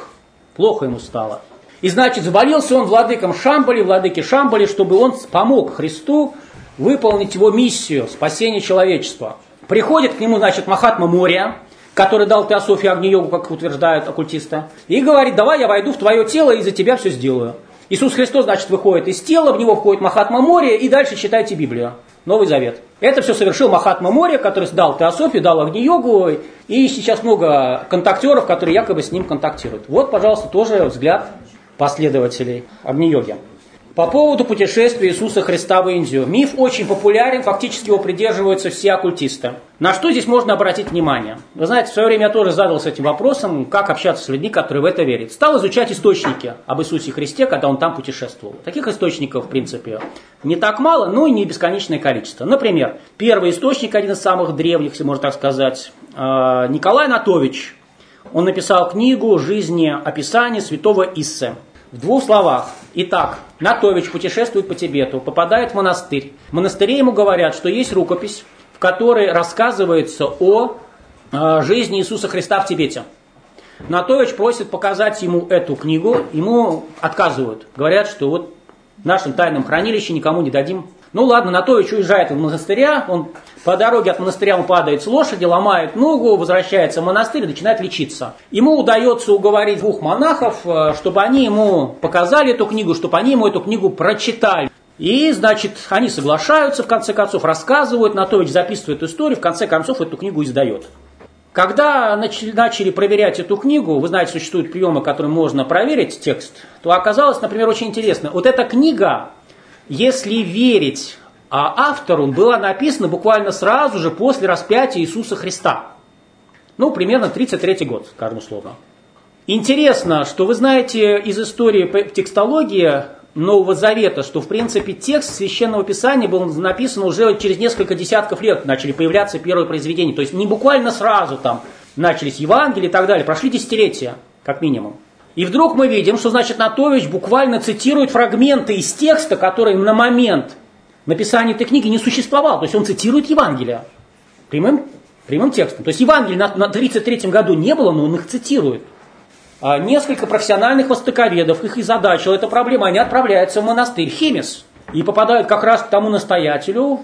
Speaker 1: Плохо ему стало. И значит, заболелся он владыком Шамбали, владыке Шамбали, чтобы он помог Христу выполнить его миссию спасения человечества. Приходит к нему, значит, Махатма Мория, который дал теософию Агни-йогу, как утверждают оккультисты, и говорит: давай я войду в твое тело и за тебя все сделаю. Иисус Христос, значит, выходит из тела, в него входит Махатма Мория, и дальше читайте Библию, Новый Завет. Это все совершил Махатма Мория, который дал теософию, дал Агни-йогу, и сейчас много контактеров, которые якобы с ним контактируют. Вот, пожалуйста, тоже взгляд последователей Агни-йоги. По поводу путешествия Иисуса Христа в Индию. Миф очень популярен, фактически его придерживаются все оккультисты. На что здесь можно обратить внимание? Вы знаете, в свое время я тоже задался этим вопросом, как общаться с людьми, которые в это верят. Стал изучать источники об Иисусе Христе, когда он там путешествовал. Таких источников, в принципе, не так мало, но и не бесконечное количество. Например, первый источник, один из самых древних, если можно так сказать, Николай Натович. Он написал книгу «Жизнеописание святого Иссы». В двух словах. Итак, Натович путешествует по Тибету, попадает в монастырь. В монастыре ему говорят, что есть рукопись, в которой рассказывается о э, жизни Иисуса Христа в Тибете. Натович просит показать ему эту книгу, ему отказывают. Говорят, что вот в нашем тайном хранилище никому не дадим. Ну ладно, Натович уезжает из монастыря, он по дороге от монастыря он падает с лошади, ломает ногу, возвращается в монастырь и начинает лечиться. Ему удается уговорить двух монахов, чтобы они ему показали эту книгу, чтобы они ему эту книгу прочитали. И, значит, они соглашаются, в конце концов, рассказывают, Натович записывает историю, в конце концов эту книгу издает. Когда начали проверять эту книгу, вы знаете, существуют приемы, которыми можно проверить текст, то оказалось, например, очень интересно. Вот эта книга, если верить автору, была написана буквально сразу же после распятия Иисуса Христа. Ну, примерно тридцать третий год, скажем условно. Интересно, что вы знаете из истории текстологии Нового Завета, что, в принципе, текст Священного Писания был написан уже через несколько десятков лет, начали появляться первые произведения. То есть не буквально сразу там начались Евангелия и так далее, прошли десятилетия, как минимум. И вдруг мы видим, что, значит, Натович буквально цитирует фрагменты из текста, который на момент написания этой книги не существовал. То есть он цитирует Евангелие прямым, прямым текстом. То есть Евангелия на, на тридцать третьем году не было, но он их цитирует. А несколько профессиональных востоковедов, их и задачила эта проблема, они отправляются в монастырь Хемис и попадают как раз к тому настоятелю,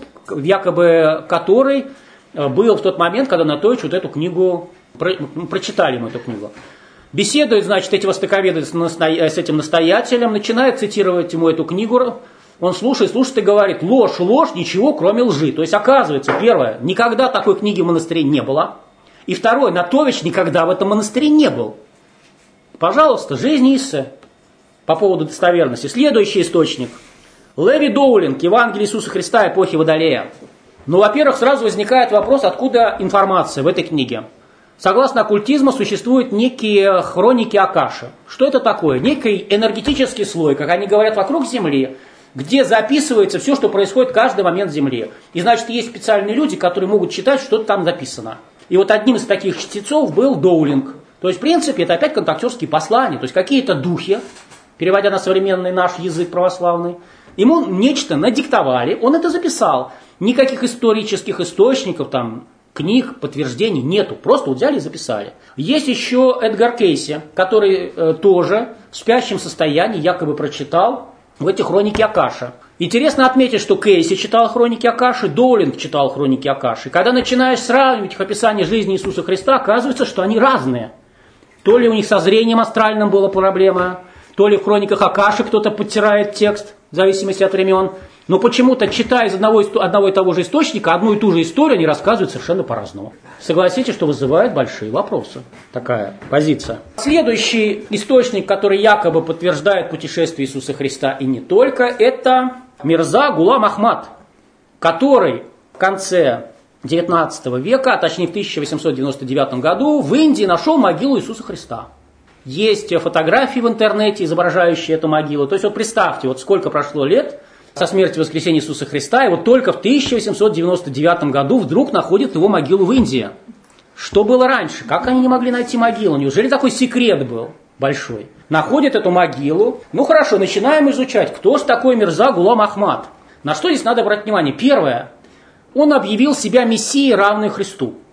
Speaker 1: якобы который был в тот момент, когда Натович вот эту книгу, про, прочитали ему эту книгу. Беседуют, значит, эти востоковеды с, насто... с этим настоятелем, начинают цитировать ему эту книгу. Он слушает, слушает и говорит: ложь, ложь, ничего кроме лжи. То есть, оказывается, первое, никогда такой книги в монастыре не было. И второе, Натович никогда в этом монастыре не был. Пожалуйста, жизнь Иссы по поводу достоверности. Следующий источник. Леви Доулинг, Евангелие Иисуса Христа эпохи Водолея. Ну, во-первых, сразу возникает вопрос, откуда информация в этой книге. Согласно оккультизму, существуют некие хроники Акаши. Что это такое? Некий энергетический слой, как они говорят, вокруг Земли, где записывается все, что происходит в каждый момент Земли. И, значит, есть специальные люди, которые могут читать, что там записано. И вот одним из таких чтецов был Доулинг. То есть, в принципе, это опять контактерские послания. То есть, какие-то духи, переводя на современный наш язык православный, ему нечто надиктовали, он это записал. Никаких исторических источников, там, книг, подтверждений нету. Просто вот взяли и записали. Есть еще Эдгар Кейси, который э, тоже в спящем состоянии якобы прочитал в эти хроники Акаши. Интересно отметить, что Кейси читал хроники Акаши, Доулинг читал хроники Акаши. Когда начинаешь сравнивать их описание жизни Иисуса Христа, оказывается, что они разные. То ли у них со зрением астральным была проблема, то ли в хрониках Акаши кто-то подтирает текст, в зависимости от времен. Но почему-то, читая из одного, одного и того же источника, одну и ту же историю, они рассказывают совершенно по-разному. Согласитесь, что вызывает большие вопросы. Такая позиция. Следующий источник, который якобы подтверждает путешествие Иисуса Христа и не только, это Мирза Гулам Ахмад, который в конце девятнадцатого века, а точнее в тысяча восемьсот девяносто девятом году, в Индии нашел могилу Иисуса Христа. Есть фотографии в интернете, изображающие эту могилу. То есть вот представьте, вот сколько прошло лет со смерти воскресения Иисуса Христа, и вот только в тысяча восемьсот девяносто девятом году вдруг находят его могилу в Индии. Что было раньше? Как они не могли найти могилу? Неужели такой секрет был большой? Находят эту могилу. Ну хорошо, начинаем изучать, кто же такой Мирза Гулам Ахмад. На что здесь надо обратить внимание? Первое. Он объявил себя мессией, равной Христу.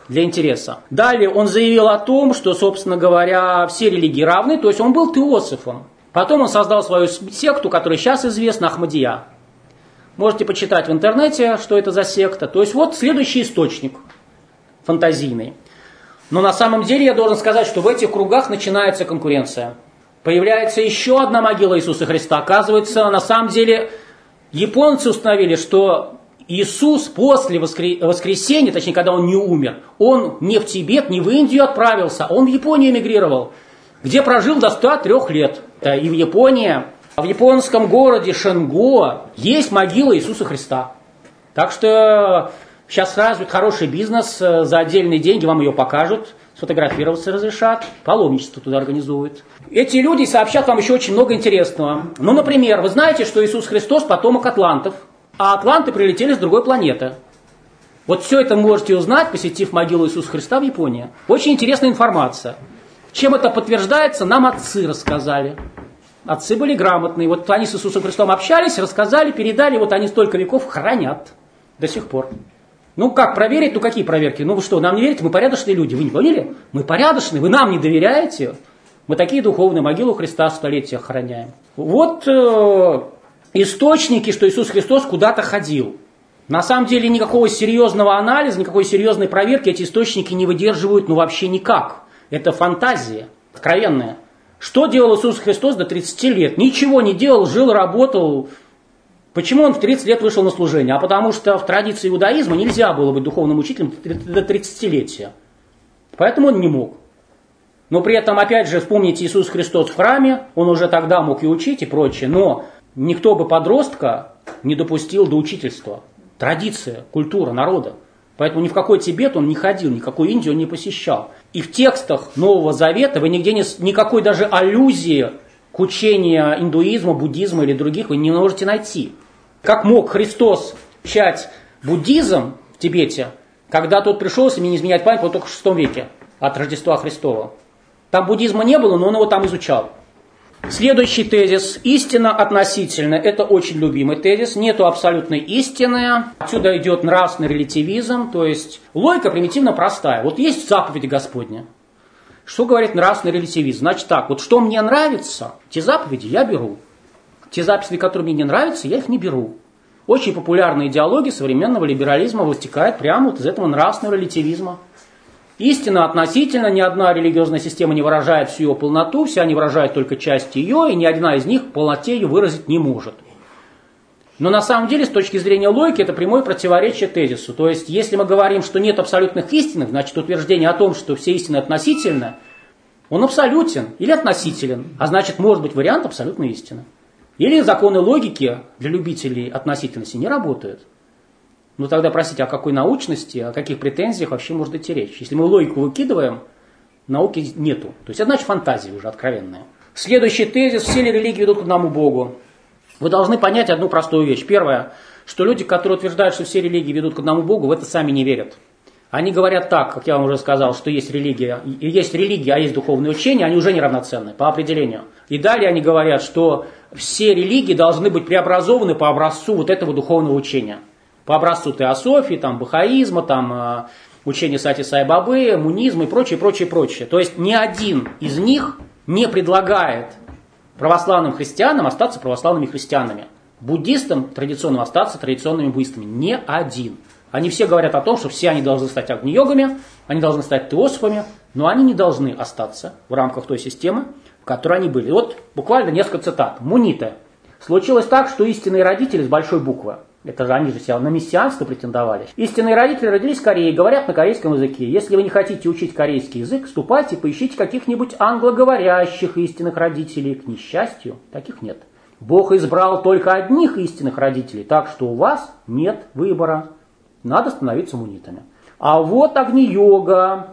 Speaker 1: для интереса. Далее он заявил о том, что, собственно говоря, все религии равны, то есть он был теософом. Потом он создал свою секту, которая сейчас известна, Ахмадия. Можете почитать в интернете, что это за секта. То есть вот следующий источник фантазийный. Но на самом деле я должен сказать, что в этих кругах начинается конкуренция. Появляется еще одна могила Иисуса Христа. Оказывается, на самом деле японцы установили, что Иисус после воскресения, точнее, когда он не умер, он не в Тибет, не в Индию отправился, он в Японию эмигрировал, где прожил до ста трёх лет. И в Японии, в японском городе Шенго есть могила Иисуса Христа. Так что сейчас развит хороший бизнес, за отдельные деньги вам ее покажут, сфотографироваться разрешат, паломничество туда организуют. Эти люди сообщат вам еще очень много интересного. Ну, например, вы знаете, что Иисус Христос потомок атлантов, а атланты прилетели с другой планеты. Вот все это можете узнать, посетив могилу Иисуса Христа в Японии. Очень интересная информация. Чем это подтверждается, нам отцы рассказали. Отцы были грамотные. Вот они с Иисусом Христом общались, рассказали, передали, вот они столько веков хранят до сих пор. Ну как проверить? Ну какие проверки? Ну вы что, нам не верите? Мы порядочные люди. Вы не поняли? Мы порядочные, вы нам не доверяете? Мы такие духовные, могилу Христа столетия охраняем. Вот э, источники, что Иисус Христос куда-то ходил. На самом деле никакого серьезного анализа, никакой серьезной проверки эти источники не выдерживают, ну вообще никак. Это фантазия откровенная. Что делал Иисус Христос до тридцати лет? Ничего не делал, жил, работал. Почему он в тридцать лет вышел на служение? А потому что в традиции иудаизма нельзя было быть духовным учителем до тридцатилетия. Поэтому он не мог. Но при этом, опять же, вспомните Иисус Христос в храме, он уже тогда мог и учить и прочее, но никто бы подростка не допустил до учительства. Традиция, культура народа. Поэтому ни в какой Тибет он не ходил, никакую Индию он не посещал. И в текстах Нового Завета вы нигде не, никакой даже аллюзии к учению индуизма, буддизма или других вы не можете найти. Как мог Христос учать буддизм в Тибете, когда тот пришел, если мне не изменять память, вот только в шестом веке от Рождества Христова. Там буддизма не было, но он его там изучал. Следующий тезис. Истина относительно. Это очень любимый тезис. Нету абсолютной истины. Отсюда идет нравственный релятивизм. То есть логика примитивно простая. Вот есть заповеди Господня. Что говорит нравственный релятивизм? Значит так, вот что мне нравится, те заповеди я беру. Те заповеди, которые мне не нравятся, я их не беру. Очень популярная идеология современного либерализма вытекает прямо вот из этого нравственного релятивизма. Истина относительно, ни одна религиозная система не выражает всю ее полноту, все они выражают только часть ее, и ни одна из них в полноте ее выразить не может. Но на самом деле, с точки зрения логики, это прямое противоречие тезису. То есть, если мы говорим, что нет абсолютных истин, значит, утверждение о том, что все истины относительны, он абсолютен или относителен, а значит, может быть вариант абсолютной истины. Или законы логики для любителей относительности не работают. Ну тогда, простите, о какой научности, о каких претензиях вообще может идти речь? Если мы логику выкидываем, науки нету. То есть это значит фантазия уже откровенная. Следующий тезис. Все ли религии ведут к одному Богу? Вы должны понять одну простую вещь. Первое, что люди, которые утверждают, что все религии ведут к одному Богу, в это сами не верят. Они говорят так, как я вам уже сказал, что есть религия, есть религия, а есть духовные учения, они уже неравноценны по определению. И далее они говорят, что все религии должны быть преобразованы по образцу вот этого духовного учения. По образцу теософии, там, бахаизма, там, учения Сати Сай Бабы, мунизма и прочее, прочее, прочее. То есть ни один из них не предлагает православным христианам остаться православными христианами, буддистам традиционным остаться традиционными буддистами. Ни один. Они все говорят о том, что все они должны стать агни-йогами, они должны стать теософами, но они не должны остаться в рамках той системы, в которой они были. Вот буквально несколько цитат. Муниты. Случилось так, что истинные родители с большой буквы, это же они же себя на мессианство претендовали. Истинные родители родились в Корее, говорят на корейском языке. Если вы не хотите учить корейский язык, ступайте, поищите каких-нибудь англоговорящих истинных родителей. К несчастью, таких нет. Бог избрал только одних истинных родителей, так что у вас нет выбора. Надо становиться мунитами. А вот Агни-йога.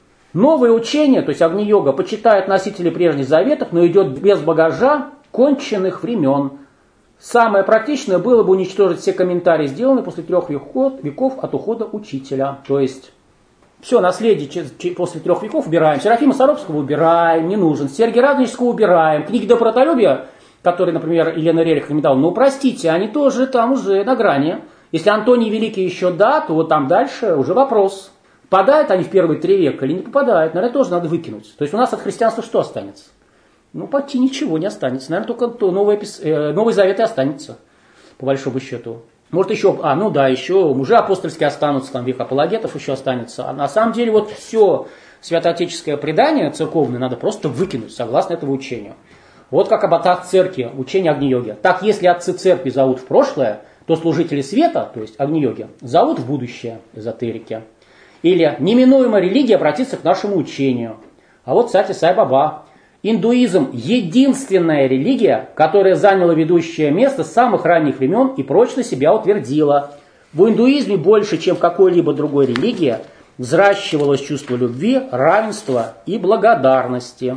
Speaker 1: Новое учение, то есть Агни-йога, почитает носители прежних заветов, но идет без багажа конченных времен. Самое практичное было бы уничтожить все комментарии, сделанные после трех веков, веков от ухода учителя. То есть все наследие после трех веков убираем. Серафима Саровского убираем, не нужен. Сергия Радонежского убираем. Книги добротолюбия, которые, например, Елена Рерих рекомендовала, ну простите, они тоже там уже на грани. Если Антоний Великий еще да, то вот там дальше уже вопрос. Попадают они в первые три века или не попадают? Наверное, тоже надо выкинуть. То есть у нас от христианства что останется? Ну, почти ничего не останется. Наверное, только то Новый, э, Новый Завет и останется, по большому счету. Может еще, а, ну да, еще мужи апостольские останутся, там век апологетов еще останется. А на самом деле вот все святоотеческое предание церковное надо просто выкинуть, согласно этому учению. Вот как об отцах церкви, учение Агни-йоги. Так, если отцы церкви зовут в прошлое, то служители света, то есть Агни-йоги, зовут в будущее, эзотерики. Или неминуемо религия обратится к нашему учению. А вот, кстати, Сай-Баба. Индуизм – единственная религия, которая заняла ведущее место с самых ранних времен и прочно себя утвердила. В индуизме больше, чем в какой-либо другой религии, взращивалось чувство любви, равенства и благодарности.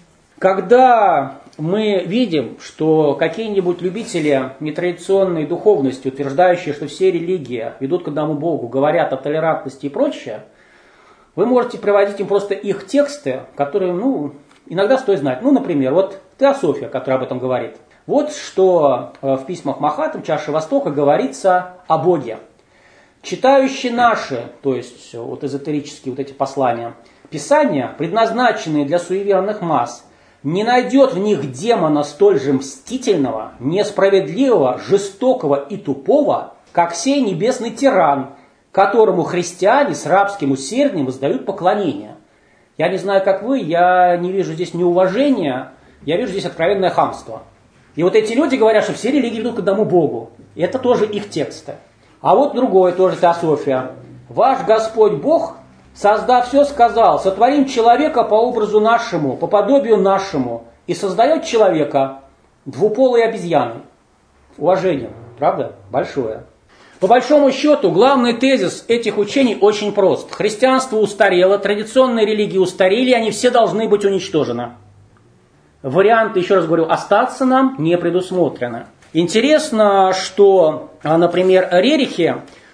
Speaker 1: Когда мы видим, что какие-нибудь любители нетрадиционной духовности, утверждающие, что все религии ведут к одному Богу, говорят о толерантности и прочее, вы можете приводить им просто их тексты, которые, ну, иногда стоит знать. Ну, например, вот Теософия, которая об этом говорит. Вот что в письмах Махатм, Чаши Востока, говорится о Боге. Читающие наши, то есть вот эзотерические вот эти послания, писания, предназначенные для суеверных масс, не найдет в них демона столь же мстительного, несправедливого, жестокого и тупого, как сей небесный тиран, которому христиане с рабским усердием воздают поклонение. Я не знаю, как вы, я не вижу здесь неуважения, я вижу здесь откровенное хамство. И вот эти люди говорят, что все религии ведут к одному Богу. И это тоже их тексты. А вот другое, тоже Теософия. Ваш Господь Бог, создав все, сказал: сотворим человека по образу нашему, по подобию нашему. И создает человека двуполой обезьяной. Уважение, правда? Большое. По большому счету, главный тезис этих учений очень прост. Христианство устарело, традиционные религии устарели, они все должны быть уничтожены. Варианты, еще раз говорю, остаться нам не предусмотрены. Интересно, что, например, Рерихи,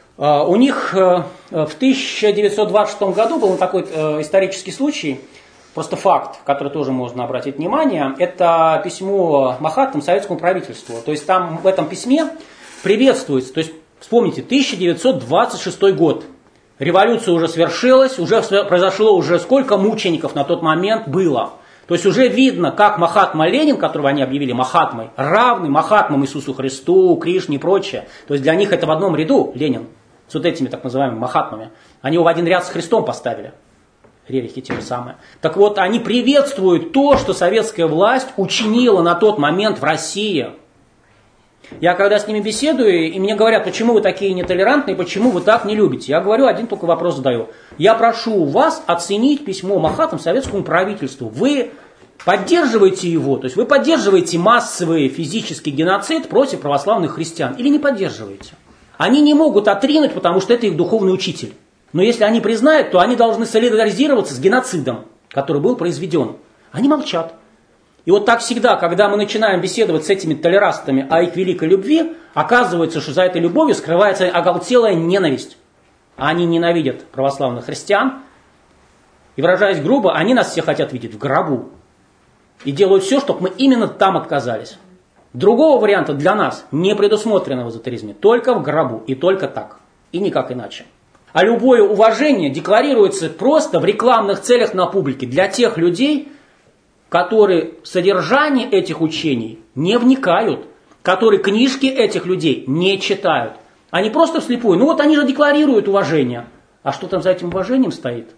Speaker 1: у них в тысяча девятьсот двадцать шестом году был такой исторический случай, просто факт, который тоже можно обратить внимание, это письмо Махатм советскому правительству. То есть там в этом письме приветствуется, то есть вспомните, тысяча девятьсот двадцать шестой год. Революция уже свершилась, уже произошло уже сколько мучеников на тот момент было. То есть уже видно, как Махатма Ленин, которого они объявили Махатмой, равный Махатмам Иисусу Христу, Кришне и прочее. То есть для них это в одном ряду Ленин с вот этими так называемыми Махатмами. Они его в один ряд с Христом поставили. Рерихи те же самые. Так вот, они приветствуют то, что советская власть учинила на тот момент в России. Я когда с ними беседую, и мне говорят, почему вы такие нетолерантные, почему вы так не любите. Я говорю, один только вопрос задаю. Я прошу вас оценить письмо Махатм советскому правительству. Вы поддерживаете его, то есть вы поддерживаете массовый физический геноцид против православных христиан или не поддерживаете? Они не могут отринуть, потому что это их духовный учитель. Но если они признают, то они должны солидаризироваться с геноцидом, который был произведен. Они молчат. И вот так всегда, когда мы начинаем беседовать с этими толерастами о их великой любви, оказывается, что за этой любовью скрывается оголтелая ненависть. Они ненавидят православных христиан. И, выражаясь грубо, они нас все хотят видеть в гробу. И делают все, чтобы мы именно там отказались. Другого варианта для нас не предусмотрено в эзотеризме. Только в гробу. И только так. И никак иначе. А любое уважение декларируется просто в рекламных целях на публике для тех людей, которые в содержание этих учений не вникают, которые книжки этих людей не читают. Они просто вслепую, ну вот они же декларируют уважение. А что там за этим уважением стоит?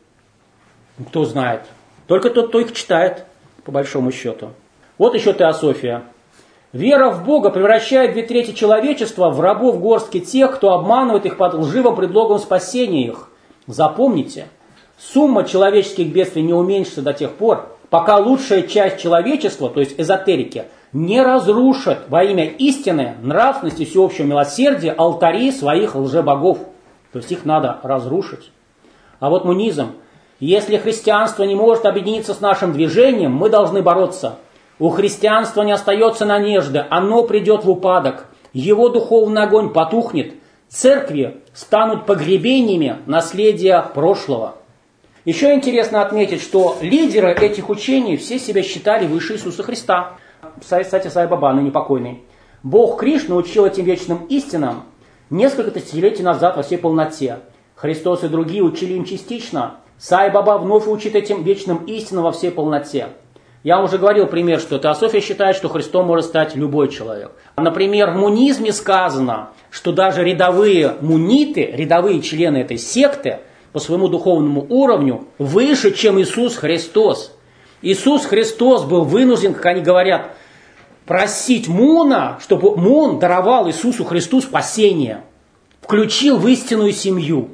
Speaker 1: Кто знает. Только тот, кто их читает, по большому счету. Вот еще Теософия. Вера в Бога превращает две трети человечества в рабов горстки тех, кто обманывает их под лживым предлогом спасения их. Запомните, сумма человеческих бедствий не уменьшится до тех пор, пока лучшая часть человечества, то есть эзотерики, не разрушат во имя истины, нравственности и всеобщего милосердия алтари своих лжебогов. То есть их надо разрушить. А вот мунизм. Если христианство не может объединиться с нашим движением, мы должны бороться. У христианства не остается надежды, оно придет в упадок. Его духовный огонь потухнет. Церкви станут погребениями наследия прошлого. Еще интересно отметить, что лидеры этих учений все себя считали выше Иисуса Христа. Кстати, Сай-Баба, ныне покойный. Бог Кришна учил этим вечным истинам несколько тысячелетий назад во всей полноте. Христос и другие учили им частично. Сай-Баба вновь учит этим вечным истинам во всей полноте. Я вам уже говорил пример, что теософия считает, что Христом может стать любой человек. Например, в мунизме сказано, что даже рядовые муниты, рядовые члены этой секты, по своему духовному уровню выше, чем Иисус Христос. Иисус Христос был вынужден, как они говорят, просить Муна, чтобы Мун даровал Иисусу Христу спасение, включил в истинную семью.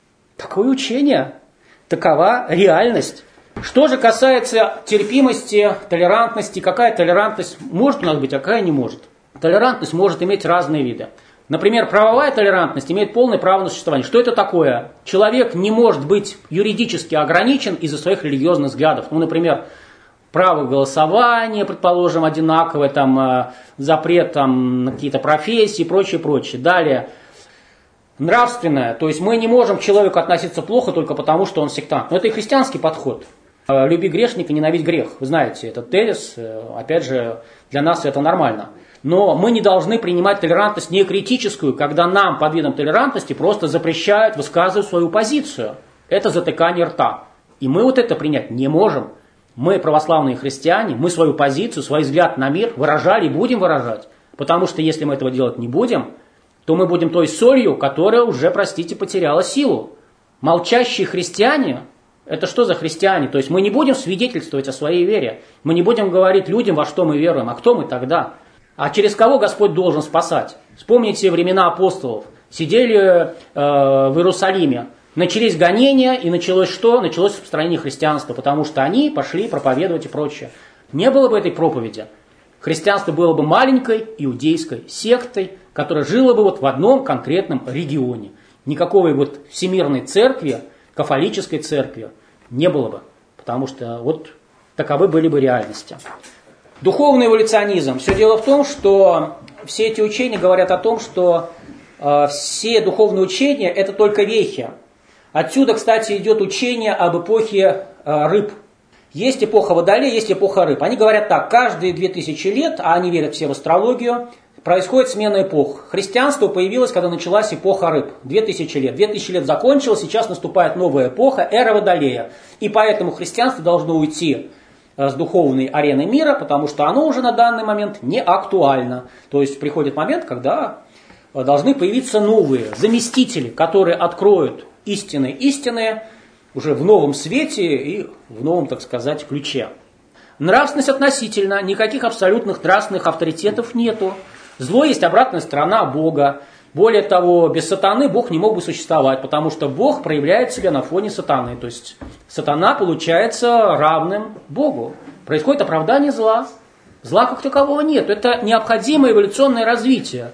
Speaker 1: Такое учение, такова реальность. Что же касается терпимости, толерантности, какая толерантность может у нас быть, а какая не может? Толерантность может иметь разные виды. Например, правовая толерантность имеет полное право на существование. Что это такое? Человек не может быть юридически ограничен из-за своих религиозных взглядов. Ну, например, право голосования, предположим, одинаковое, там, запрет там, на какие-то профессии и прочее, прочее. Далее, нравственное. То есть мы не можем к человеку относиться плохо только потому, что он сектант. Но это и христианский подход. Люби грешника, ненавидь грех. Вы знаете этот тезис. Опять же, для нас это нормально. Но мы не должны принимать толерантность не критическую, когда нам под видом толерантности просто запрещают высказывать свою позицию. Это затыкание рта. И мы вот это принять не можем. Мы, православные христиане, мы свою позицию, свой взгляд на мир выражали и будем выражать. Потому что если мы этого делать не будем, то мы будем той солью, которая уже, простите, потеряла силу. Молчащие христиане, это что за христиане? То есть мы не будем свидетельствовать о своей вере. Мы не будем говорить людям, во что мы веруем. А кто мы тогда? А через кого Господь должен спасать? Вспомните времена апостолов. Сидели э, в Иерусалиме. Начались гонения, и началось что? Началось распространение христианства, потому что они пошли проповедовать и прочее. Не было бы этой проповеди. Христианство было бы маленькой иудейской сектой, которая жила бы вот в одном конкретном регионе. Никакой вот всемирной церкви, кафолической церкви не было бы, потому что вот таковы были бы реальности. Духовный эволюционизм. Все дело в том, что все эти учения говорят о том, что э, все духовные учения это только вехи. Отсюда, кстати, идет учение об эпохе э, рыб. Есть эпоха Водолея, есть эпоха рыб. Они говорят так, каждые две тысячи лет, а они верят все в астрологию, происходит смена эпох. Христианство появилось, когда началась эпоха рыб. две тысячи лет. две тысячи лет закончилось, сейчас наступает новая эпоха, эра Водолея. И поэтому христианство должно уйти с духовной арены мира, потому что оно уже на данный момент не актуально. То есть приходит момент, когда должны появиться новые заместители, которые откроют истины истины уже в новом свете и в новом, так сказать, ключе. Нравственность относительно, никаких абсолютных нравственных авторитетов нету. Зло есть обратная сторона Бога. Более того, без сатаны Бог не мог бы существовать, потому что Бог проявляет себя на фоне сатаны. То есть сатана получается равным Богу. Происходит оправдание зла. Зла как такового нет. Это необходимое эволюционное развитие.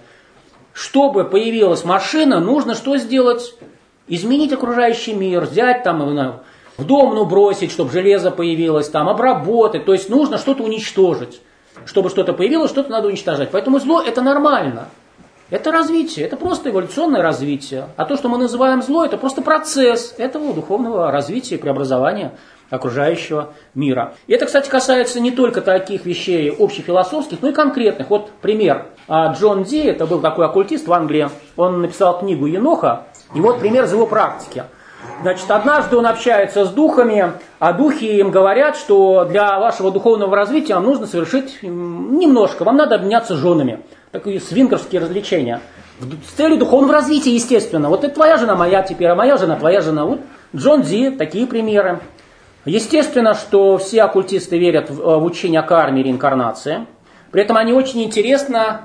Speaker 1: Чтобы появилась машина, нужно что сделать? Изменить окружающий мир, взять там, в дом ну, бросить, чтобы железо появилось, там, обработать. То есть нужно что-то уничтожить. Чтобы что-то появилось, что-то надо уничтожать. Поэтому зло это нормально. Это развитие, это просто эволюционное развитие. А то, что мы называем зло, это просто процесс этого духовного развития и преобразования окружающего мира. И это, кстати, касается не только таких вещей общефилософских, но и конкретных. Вот пример. Джон Ди, это был такой оккультист в Англии, он написал книгу «Еноха», и вот пример из его практики. Значит, однажды он общается с духами, а духи им говорят, что для вашего духовного развития вам нужно совершить немножко, вам надо обменяться женами. Такие свингерские развлечения. С целью духовного развития, естественно. Вот это твоя жена, моя теперь, а моя жена, твоя жена. Вот Джон Ди, такие примеры. Естественно, что все оккультисты верят в, в учение о карме и реинкарнации. При этом они очень интересно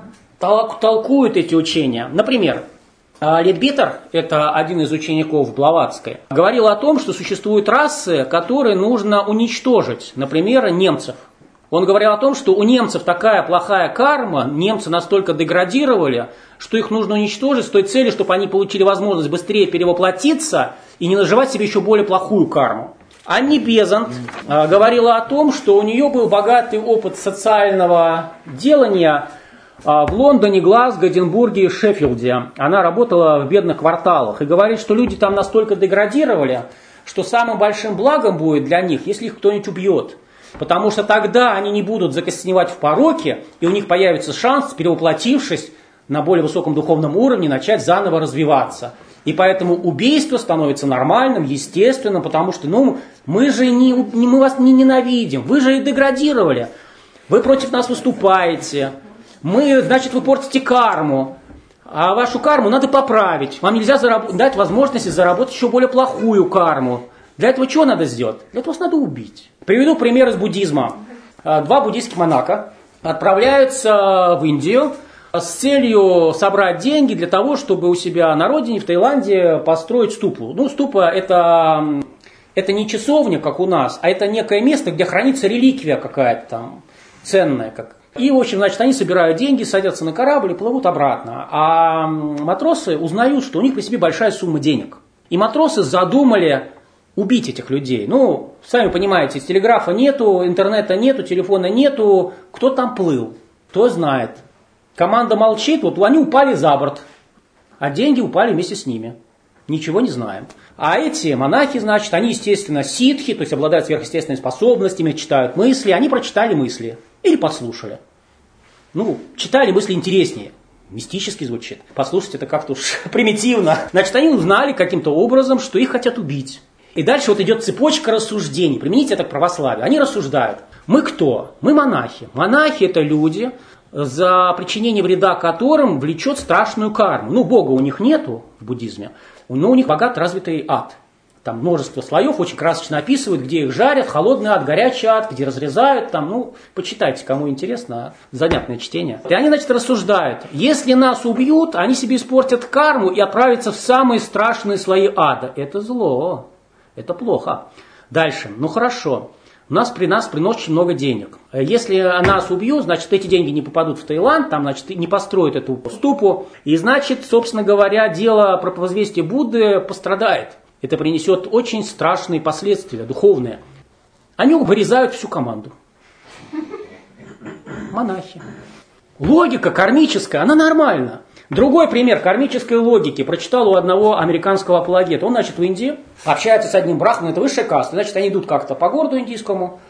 Speaker 1: толкуют эти учения. Например, Ледбитер, это один из учеников Блаватской, говорил о том, что существуют расы, которые нужно уничтожить. Например, немцев. Он говорил о том, что у немцев такая плохая карма, немцы настолько деградировали, что их нужно уничтожить с той целью, чтобы они получили возможность быстрее перевоплотиться и не наживать себе еще более плохую карму. Анни Безант э, говорила о том, что у нее был богатый опыт социального делания э, в Лондоне, Глазго, Эдинбурге и Шеффилде. Она работала в бедных кварталах и говорит, что люди там настолько деградировали, что самым большим благом будет для них, если их кто-нибудь убьет. Потому что тогда они не будут закостеневать в пороке, и у них появится шанс, перевоплотившись на более высоком духовном уровне, начать заново развиваться. И поэтому убийство становится нормальным, естественным, потому что ну, мы же не, не, мы вас не ненавидим, вы же и деградировали, вы против нас выступаете, мы, значит, вы портите карму, а вашу карму надо поправить, вам нельзя зараб- дать возможности заработать еще более плохую карму. Для этого что надо сделать? Для этого вас надо убить. Приведу пример из буддизма. Два буддийских монаха отправляются в Индию с целью собрать деньги для того, чтобы у себя на родине, в Таиланде, построить ступу. Ну, ступа это, это не часовня, как у нас, а это некое место, где хранится реликвия какая-то там ценная. Как. И, в общем, значит, они собирают деньги, садятся на корабль и плывут обратно. А матросы узнают, что у них при себе большая сумма денег. И матросы задумали убить этих людей. Ну, сами понимаете, телеграфа нету, интернета нету, телефона нету. Кто там плыл? Кто знает. Команда молчит, вот они упали за борт, а деньги упали вместе с ними. Ничего не знаем. А эти монахи, значит, они, естественно, ситхи, то есть обладают сверхъестественными способностями, читают мысли. Они прочитали мысли или послушали. Ну, читали мысли интереснее. Мистически звучит. Послушать это как-то уж примитивно. Значит, они узнали каким-то образом, что их хотят убить. И дальше вот идет цепочка рассуждений. Примените это к православию. Они рассуждают. Мы кто? Мы монахи. Монахи это люди, за причинение вреда которым влечет страшную карму. Ну, Бога у них нету в буддизме, но у них богат развитый ад. Там множество слоев, очень красочно описывают, где их жарят, холодный ад, горячий ад, где разрезают. Там, ну, почитайте, кому интересно, занятное чтение. И они, значит, рассуждают, если нас убьют, они себе испортят карму и отправятся в самые страшные слои ада. Это зло, это плохо. Дальше, ну хорошо. У нас при нас приносит очень много денег. Если нас убьют, значит, эти деньги не попадут в Таиланд, там, значит, не построят эту ступу. И, значит, собственно говоря, дело про возвестие Будды пострадает. Это принесет очень страшные последствия, духовные. Они вырезают всю команду. Монахи. Логика кармическая, она нормальна. Другой пример кармической логики прочитал у одного американского апологета. Он, значит, в Индии общается с одним брахманом, это высшая каста. Значит, они идут как-то по городу индийскому,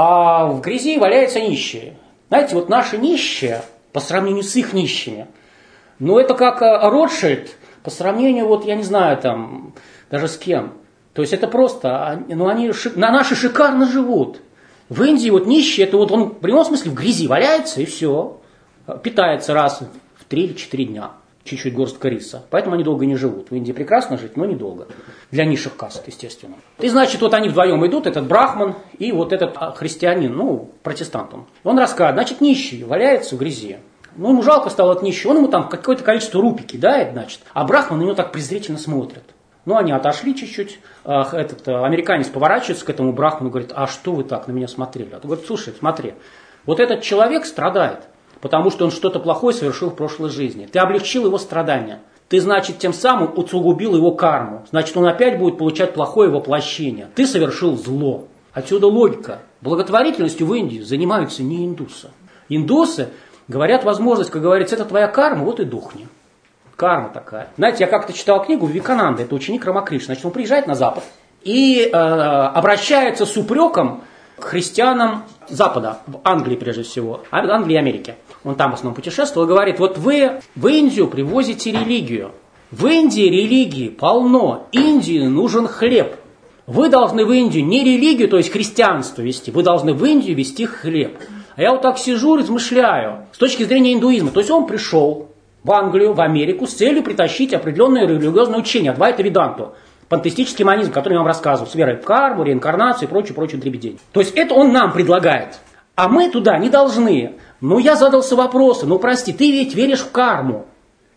Speaker 1: а в грязи валяются нищие. Знаете, вот наши нищие, по сравнению с их нищими, ну это как Ротшильд, по сравнению, вот я не знаю, там, даже с кем. То есть это просто, ну они на наши шикарно живут. В Индии вот нищие, это вот он в прямом смысле в грязи валяется и все. Питается раз в три или четыре дня. Чуть-чуть горстка риса. Поэтому они долго не живут. В Индии прекрасно жить, но недолго. Для низших каст, естественно. И значит, вот они вдвоем идут, этот брахман и вот этот христианин, ну, протестант он. Он рассказывает, значит, нищий валяется в грязи. Ну, ему жалко стало от нищего, он ему там какое-то количество рупий кидает, значит. А брахман на него так презрительно смотрит. Ну, они отошли чуть-чуть. Этот американец поворачивается к этому брахману и говорит, а что вы так на меня смотрели? А он говорит, слушай, смотри, вот этот человек страдает, потому что он что-то плохое совершил в прошлой жизни. Ты облегчил его страдания. Ты, значит, тем самым усугубил его карму. Значит, он опять будет получать плохое воплощение. Ты совершил зло. Отсюда логика. Благотворительностью в Индии занимаются не индусы. Индусы говорят возможность, как говорится, это твоя карма, вот и духни. Карма такая. Знаете, я как-то читал книгу Вивекананда, это ученик Рамакришны. Значит, он приезжает на Запад и э, обращается с упреком к христианам Запада, в Англии прежде всего, Англии и Америки. Он там в основном путешествовал и говорит, вот вы в Индию привозите религию. В Индии религии полно. Индии нужен хлеб. Вы должны в Индию не религию, то есть христианство вести, вы должны в Индию вести хлеб. А я вот так сижу, размышляю, с точки зрения индуизма. То есть он пришел в Англию, в Америку с целью притащить определенное религиозное учение, Адвайта Веданту, пантеистический манизм, который я вам рассказывал, с верой в карму, реинкарнацию и прочую-прочую дребедень. То есть это он нам предлагает, а мы туда не должны. Ну, я задался вопросом, ну, прости, ты ведь веришь в карму.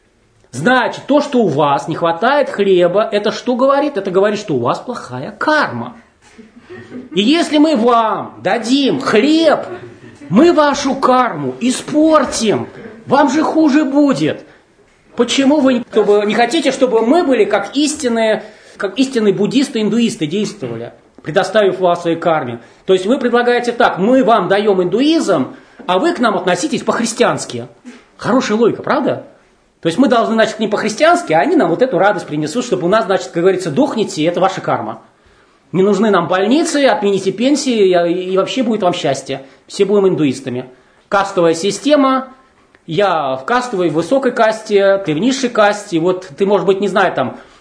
Speaker 1: Значит, то, что у вас не хватает хлеба, это что говорит? Это говорит, что у вас плохая карма. И если мы вам дадим хлеб, мы вашу карму испортим. Вам же хуже будет. Почему вы чтобы, не хотите, чтобы мы были как истинные, как истинные буддисты, индуисты действовали, предоставив вас своей карме? То есть вы предлагаете так, мы вам даем индуизм, а вы к нам относитесь по-христиански. Хорошая логика, правда? То есть мы должны, значит, к ним по-христиански, а они нам вот эту радость принесут, чтобы у нас, значит, как говорится, дохните, это ваша карма. Не нужны нам больницы, отмените пенсии, и вообще будет вам счастье. Все будем индуистами. Кастовая система, я в кастовой, в высокой касте, ты в низшей касте, вот ты, может быть, не знаю, там,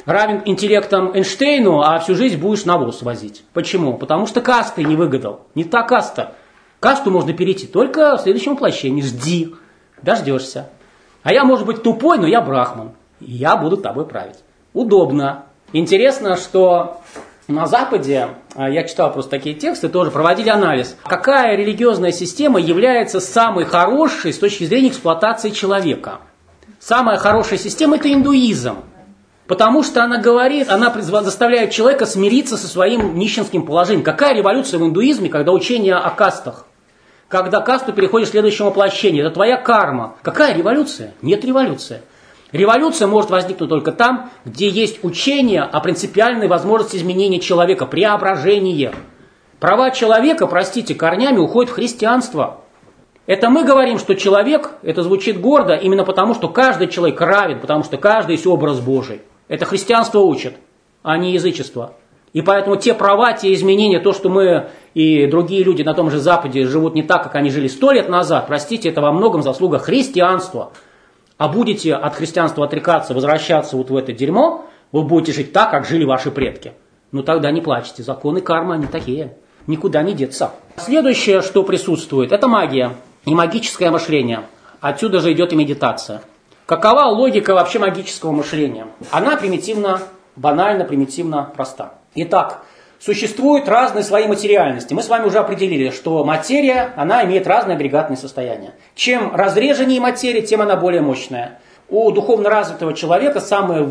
Speaker 1: равен интеллектом Эйнштейну, а всю жизнь будешь навоз возить. Почему? Потому что касты не выгадал. Не та каста. Касту можно перейти только в следующем воплощении. Жди. Дождешься. А я, может быть, тупой, но я брахман. И я буду тобой править. Удобно. Интересно, что на Западе, я читал просто такие тексты, тоже проводили анализ. Какая религиозная система является самой хорошей с точки зрения эксплуатации человека? Самая хорошая система – это индуизм. Потому что она говорит, она заставляет человека смириться со своим нищенским положением. Какая революция в индуизме, когда учение о кастах? Когда касту переходишь к следующему воплощению. Это твоя карма. Какая революция? Нет революции. Революция может возникнуть только там, где есть учение о принципиальной возможности изменения человека, преображения. Права человека, простите, корнями уходят в христианство. Это мы говорим, что человек, это звучит гордо, именно потому, что каждый человек равен, потому что каждый есть образ Божий. Это христианство учит, а не язычество. И поэтому те права, те изменения, то, что мы и другие люди на том же Западе живут не так, как они жили сто лет назад, простите, это во многом заслуга христианства. А будете от христианства отрекаться, возвращаться вот в это дерьмо, вы будете жить так, как жили ваши предки. Ну тогда не плачьте, законы кармы, они такие, никуда не деться. Следующее, что присутствует, это магия и магическое мышление. Отсюда же идет и медитация. Какова логика вообще магического мышления? Она примитивно, банально, примитивно проста. Итак, существуют разные свои материальности. Мы с вами уже определили, что материя, она имеет разные агрегатные состояния. Чем разреженнее материя, тем она более мощная. У духовно развитого человека самый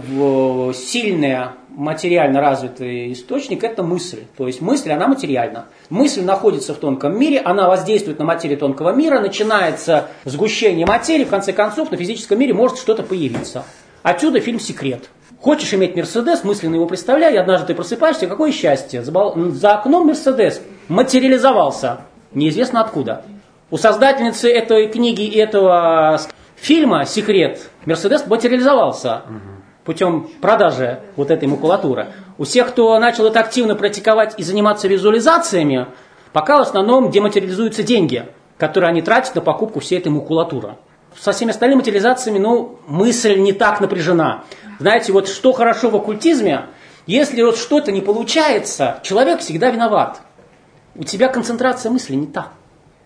Speaker 1: сильный материально развитый источник – это мысль. То есть мысль, она материальна. Мысль находится в тонком мире, она воздействует на материю тонкого мира, начинается сгущение материи, в конце концов на физическом мире может что-то появиться. Отсюда фильм «Секрет». Хочешь иметь Мерседес, мысленно его представляй, и однажды ты просыпаешься, какое счастье. За окном Мерседес материализовался, неизвестно откуда. У создательницы этой книги и этого фильма «Секрет» Мерседес материализовался путем продажи вот этой макулатуры. У всех, кто начал это активно практиковать и заниматься визуализациями, пока в основном дематериализуются деньги, которые они тратят на покупку всей этой макулатуры. Со всеми остальными материализациями, ну, мысль не так напряжена. Знаете, вот что хорошо в оккультизме, если вот что-то не получается, человек всегда виноват. У тебя концентрация мысли не та.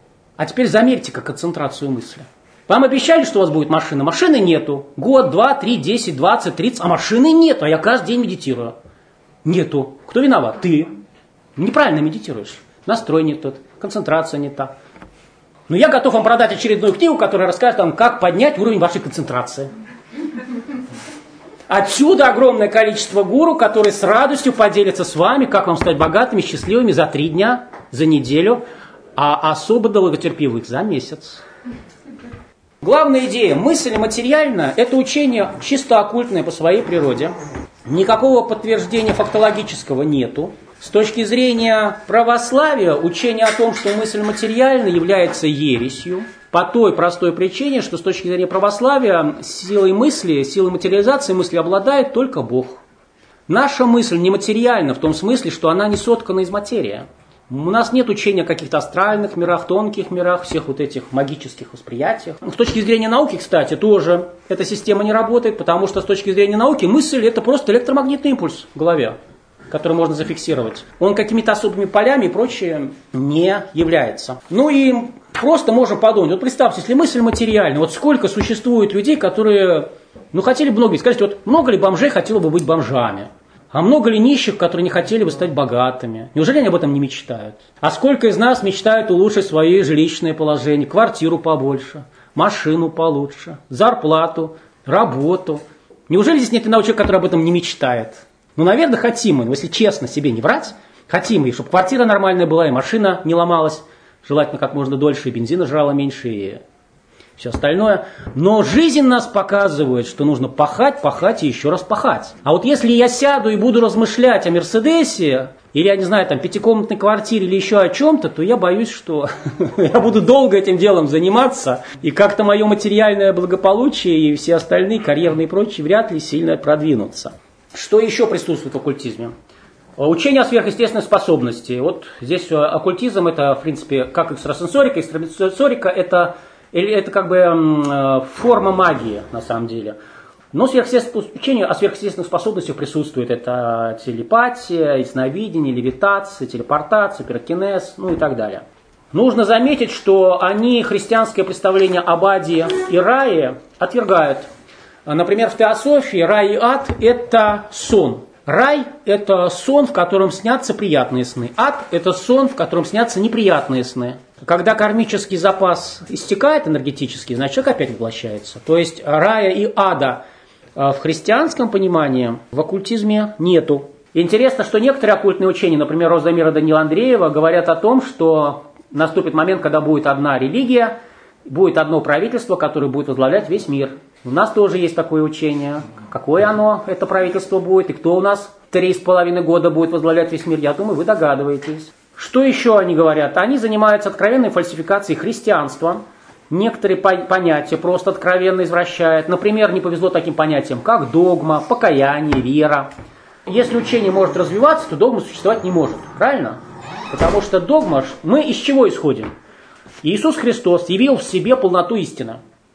Speaker 1: А теперь замерьте-ка концентрацию мысли. Вам обещали, что у вас будет машина. Машины нету. Год, два, три, десять, двадцать, тридцать. А машины нету. А я каждый день медитирую. Нету. Кто виноват? Ты. Неправильно медитируешь. Настрой не тот. Концентрация не та. Но я готов вам продать очередную книгу, которая расскажет вам, как поднять уровень вашей концентрации. Отсюда огромное количество гуру, которые с радостью поделятся с вами, как вам стать богатыми, счастливыми за три дня, за неделю, а особо долготерпевых за месяц. Главная идея, мысль материальна, это учение чисто оккультное по своей природе. Никакого подтверждения фактологического нету. С точки зрения православия, учение о том, что мысль материальна, является ересью. По той простой причине, что с точки зрения православия силой мысли, силой материализации мысли обладает только Бог. Наша мысль нематериальна в том смысле, что она не соткана из материи. У нас нет учения о каких-то астральных мирах, тонких мирах, всех вот этих магических восприятиях. С точки зрения науки, кстати, тоже эта система не работает, потому что с точки зрения науки мысль – это просто электромагнитный импульс в голове, который можно зафиксировать. Он какими-то особыми полями и прочее не является. Ну и просто можем подумать, вот представьте, если мысль материальна, вот сколько существует людей, которые, ну, хотели бы многие, скажите, вот много ли бомжей хотело бы быть бомжами? А много ли нищих, которые не хотели бы стать богатыми? Неужели они об этом не мечтают? А сколько из нас мечтают улучшить свои жилищные положения, квартиру побольше, машину получше, зарплату, работу? Неужели здесь нет ни одного человека, который об этом не мечтает? Ну, наверное, хотим мы, но если честно себе не врать, хотим мы, чтобы квартира нормальная была, и машина не ломалась, желательно как можно дольше, и бензина жрала меньше, и все остальное. Но жизнь нас показывает, что нужно пахать, пахать и еще раз пахать. А вот если я сяду и буду размышлять о Мерседесе, или, я не знаю, там, пятикомнатной квартире, или еще о чем-то, то я боюсь, что я буду долго этим делом заниматься, и как-то мое материальное благополучие и все остальные, карьерные и прочие, вряд ли сильно продвинутся. Что еще присутствует в оккультизме? Учение о сверхъестественной способности. Вот здесь оккультизм это, в принципе, как экстрасенсорика. Экстрасенсорика это, это как бы форма магии, на самом деле. Но сверхъестественное учение о сверхъестественных способностях присутствует. Это телепатия, ясновидение, левитация, телепортация, пирокинез, ну и так далее. Нужно заметить, что они христианское представление об аде и рае отвергают. Например, в теософии рай и ад – это сон. Рай – это сон, в котором снятся приятные сны. Ад – это сон, в котором снятся неприятные сны. Когда кармический запас истекает энергетически, значит, человек опять воплощается. То есть рая и ада в христианском понимании в оккультизме нету. Интересно, что некоторые оккультные учения, например, Розамира Данила Андреева, говорят о том, что наступит момент, когда будет одна религия, будет одно правительство, которое будет возглавлять весь мир. У нас тоже есть такое учение. Какое оно, это правительство будет, и кто у нас три с половиной года будет возглавлять весь мир, я думаю, вы догадываетесь. Что еще они говорят? Они занимаются откровенной фальсификацией христианства. Некоторые понятия просто откровенно извращают. Например, не повезло таким понятиям, как догма, покаяние, вера. Если учение может развиваться, то догма существовать не может. Правильно? Потому что догма, мы из чего исходим? Иисус Христос явил в себе полноту истины.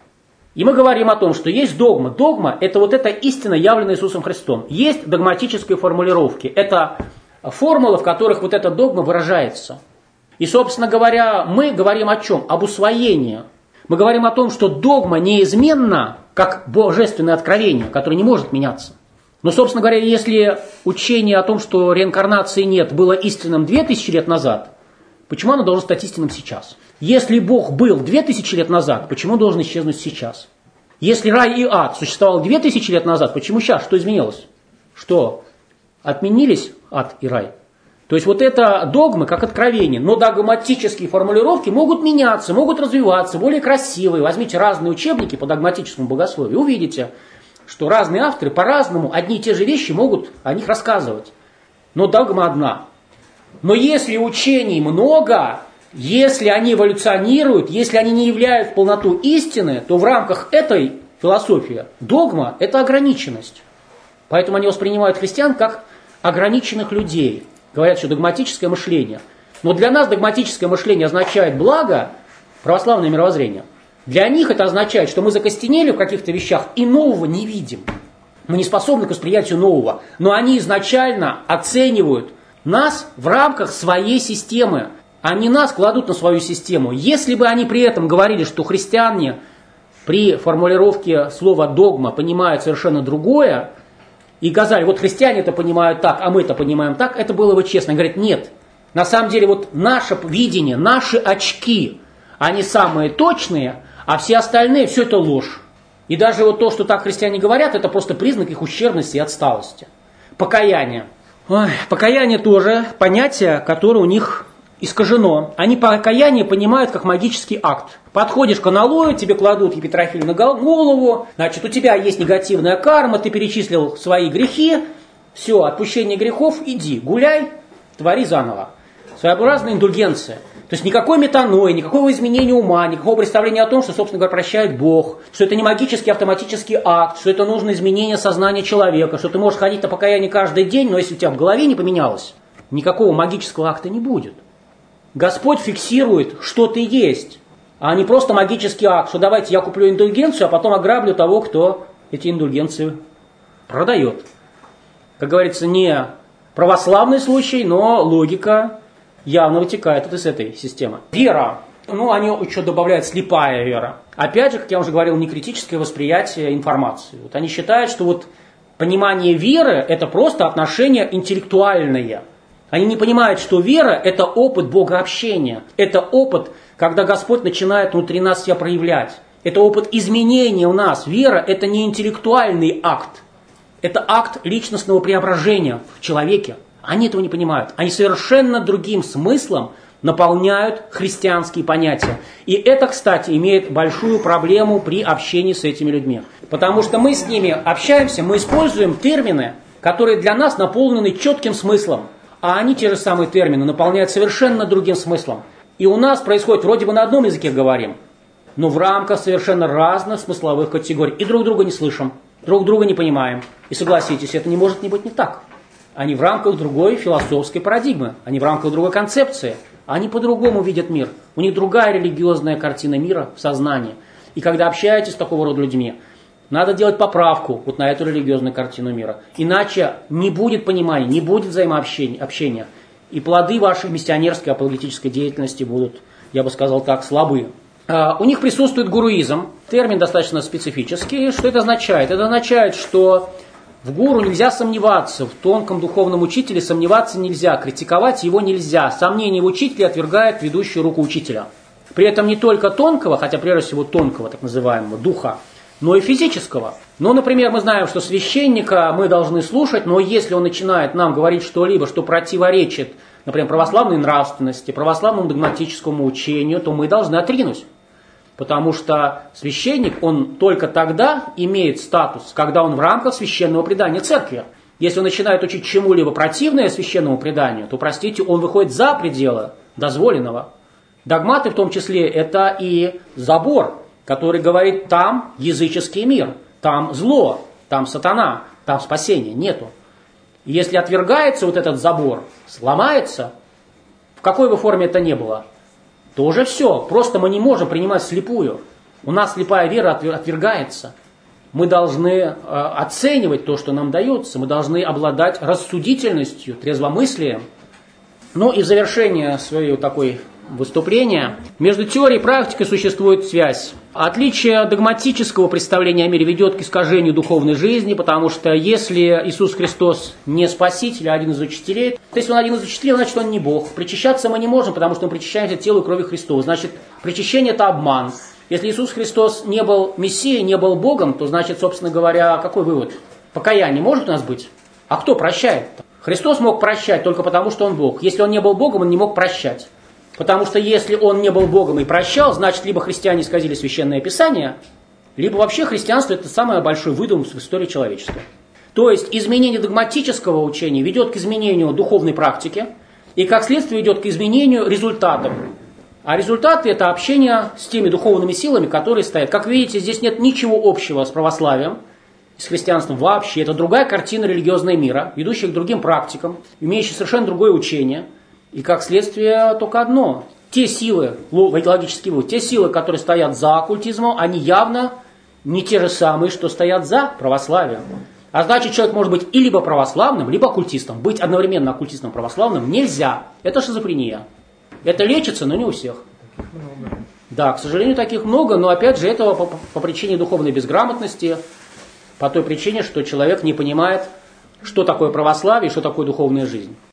Speaker 1: И мы говорим о том, что есть догма. Догма – это вот эта истина, явленная Иисусом Христом. Есть догматические формулировки. Это формулы, в которых вот эта догма выражается. И, собственно говоря, мы говорим о чем? Об усвоении. Мы говорим о том, что догма неизменна, как божественное откровение, которое не может меняться. Но, собственно говоря, если учение о том, что реинкарнации нет, было истинным две тысячи лет назад, почему оно должно стать истинным сейчас? Если Бог был две тысячи лет назад, почему он должен исчезнуть сейчас? Если рай и ад существовал две тысячи лет назад, почему сейчас? Что изменилось? Что? Отменились ад и рай? То есть вот это догмы как откровение, но догматические формулировки могут меняться, могут развиваться, более красивые. Возьмите разные учебники по догматическому богословию, увидите, что разные авторы по-разному одни и те же вещи могут о них рассказывать. Но догма одна. Но если учений много, если они эволюционируют, если они не являют полноту истины, то в рамках этой философии догма – это ограниченность. Поэтому они воспринимают христиан как ограниченных людей. Говорят, что догматическое мышление. Но для нас догматическое мышление означает благо, православное мировоззрение. Для них это означает, что мы закостенели в каких-то вещах и нового не видим. Мы не способны к восприятию нового. Но они изначально оценивают нас в рамках своей системы. Они нас кладут на свою систему. Если бы они при этом говорили, что христиане при формулировке слова «догма» понимают совершенно другое, и сказали, вот христиане это понимают так, а мы это понимаем так, это было бы честно. Они говорят, нет, на самом деле вот наше видение, наши очки, они самые точные, а все остальные, все это ложь. И даже вот то, что так христиане говорят, это просто признак их ущербности и отсталости. Покаяние. Ой, покаяние тоже понятие, которое у них искажено. Они покаяние понимают как магический акт. Подходишь к аналою, тебе кладут епитрофиль на голову, значит, у тебя есть негативная карма, ты перечислил свои грехи, все, отпущение грехов, иди, гуляй, твори заново. Своеобразная индульгенция. То есть никакой метанои, никакого изменения ума, никакого представления о том, что, собственно говоря, прощает Бог, что это не магический автоматический акт, что это нужно изменение сознания человека, что ты можешь ходить на покаяние каждый день, но если у тебя в голове не поменялось, никакого магического акта не будет. Господь фиксирует, что ты есть, а не просто магический акт, что давайте я куплю индульгенцию, а потом ограблю того, кто эти индульгенции продает. Как говорится, не православный случай, но логика явно вытекает вот из этой системы. Вера. Ну, они еще добавляют слепая вера. Опять же, как я уже говорил, не критическое восприятие информации. Вот они считают, что вот понимание веры – это просто отношение интеллектуальное. Они не понимают, что вера – это опыт богообщения. Это опыт, когда Господь начинает внутри нас себя проявлять. Это опыт изменения у нас. Вера – это не интеллектуальный акт. Это акт личностного преображения в человеке. Они этого не понимают. Они совершенно другим смыслом наполняют христианские понятия. И это, кстати, имеет большую проблему при общении с этими людьми. Потому что мы с ними общаемся, мы используем термины, которые для нас наполнены четким смыслом. А они те же самые термины наполняют совершенно другим смыслом. И у нас происходит, вроде бы на одном языке говорим, но в рамках совершенно разных смысловых категорий. И друг друга не слышим, друг друга не понимаем. И согласитесь, это не может не быть не так. Они в рамках другой философской парадигмы, они в рамках другой концепции. Они по-другому видят мир. У них другая религиозная картина мира в сознании. И когда общаетесь с такого рода людьми, Надо делать поправку вот на эту религиозную картину мира. Иначе не будет понимания, не будет взаимообщения. Общения, и плоды вашей миссионерской апологетической деятельности будут, я бы сказал так, слабы. А, у них присутствует гуруизм. Термин достаточно специфический. Что это означает? Это означает, что в гуру нельзя сомневаться, в тонком духовном учителе сомневаться нельзя, критиковать его нельзя. Сомнение в учителе отвергает ведущую руку учителя. При этом не только тонкого, хотя прежде всего тонкого, так называемого, духа, но и физического. Ну, например, мы знаем, что священника мы должны слушать, но если он начинает нам говорить что-либо, что противоречит, например, православной нравственности, православному догматическому учению, то мы должны отринуть. Потому что священник, он только тогда имеет статус, когда он в рамках священного предания церкви. Если он начинает учить чему-либо противное священному преданию, то, простите, он выходит за пределы дозволенного. Догматы в том числе это и забор, который говорит, там языческий мир, там зло, там сатана, там спасения нету. И если отвергается вот этот забор, сломается, в какой бы форме это ни было, то уже все, просто мы не можем принимать слепую. У нас слепая вера отвергается. Мы должны э, оценивать то, что нам дается, мы должны обладать рассудительностью, трезвомыслием. Ну и в завершение своего такой выступления. Между теорией и практикой существует связь. Отличие догматического представления о мире ведет к искажению духовной жизни, потому что если Иисус Христос не Спаситель, а один из учителей, то если Он один из учителей, значит Он не Бог. Причащаться мы не можем, потому что мы причащаемся телу и крови Христова. Значит, причащение – это обман. Если Иисус Христос не был Мессией, не был Богом, то значит, собственно говоря, какой вывод? Покаяние может у нас быть? А кто прощает? Христос мог прощать только потому, что Он Бог. Если Он не был Богом, Он не мог прощать. Потому что если Он не был Богом и прощал, значит, либо христиане исказили Священное Писание, либо вообще христианство – это самый большой выдум в истории человечества. То есть изменение догматического учения ведет к изменению духовной практики и, как следствие, ведет к изменению результатов. А результаты – это общение с теми духовными силами, которые стоят. Как видите, здесь нет ничего общего с православием, с христианством вообще. Это другая картина религиозного мира, ведущая к другим практикам, имеющая совершенно другое учение. И как следствие только одно. Те силы, логический вывод, те силы, которые стоят за оккультизмом, они явно не те же самые, что стоят за православием. А значит, человек может быть и либо православным, либо оккультистом. Быть одновременно оккультистом и православным нельзя. Это шизофрения. Это лечится, но не у всех. Много. Да, к сожалению, таких много, но опять же, этого по, по причине духовной безграмотности, по той причине, что человек не понимает, что такое православие и что такое духовная жизнь.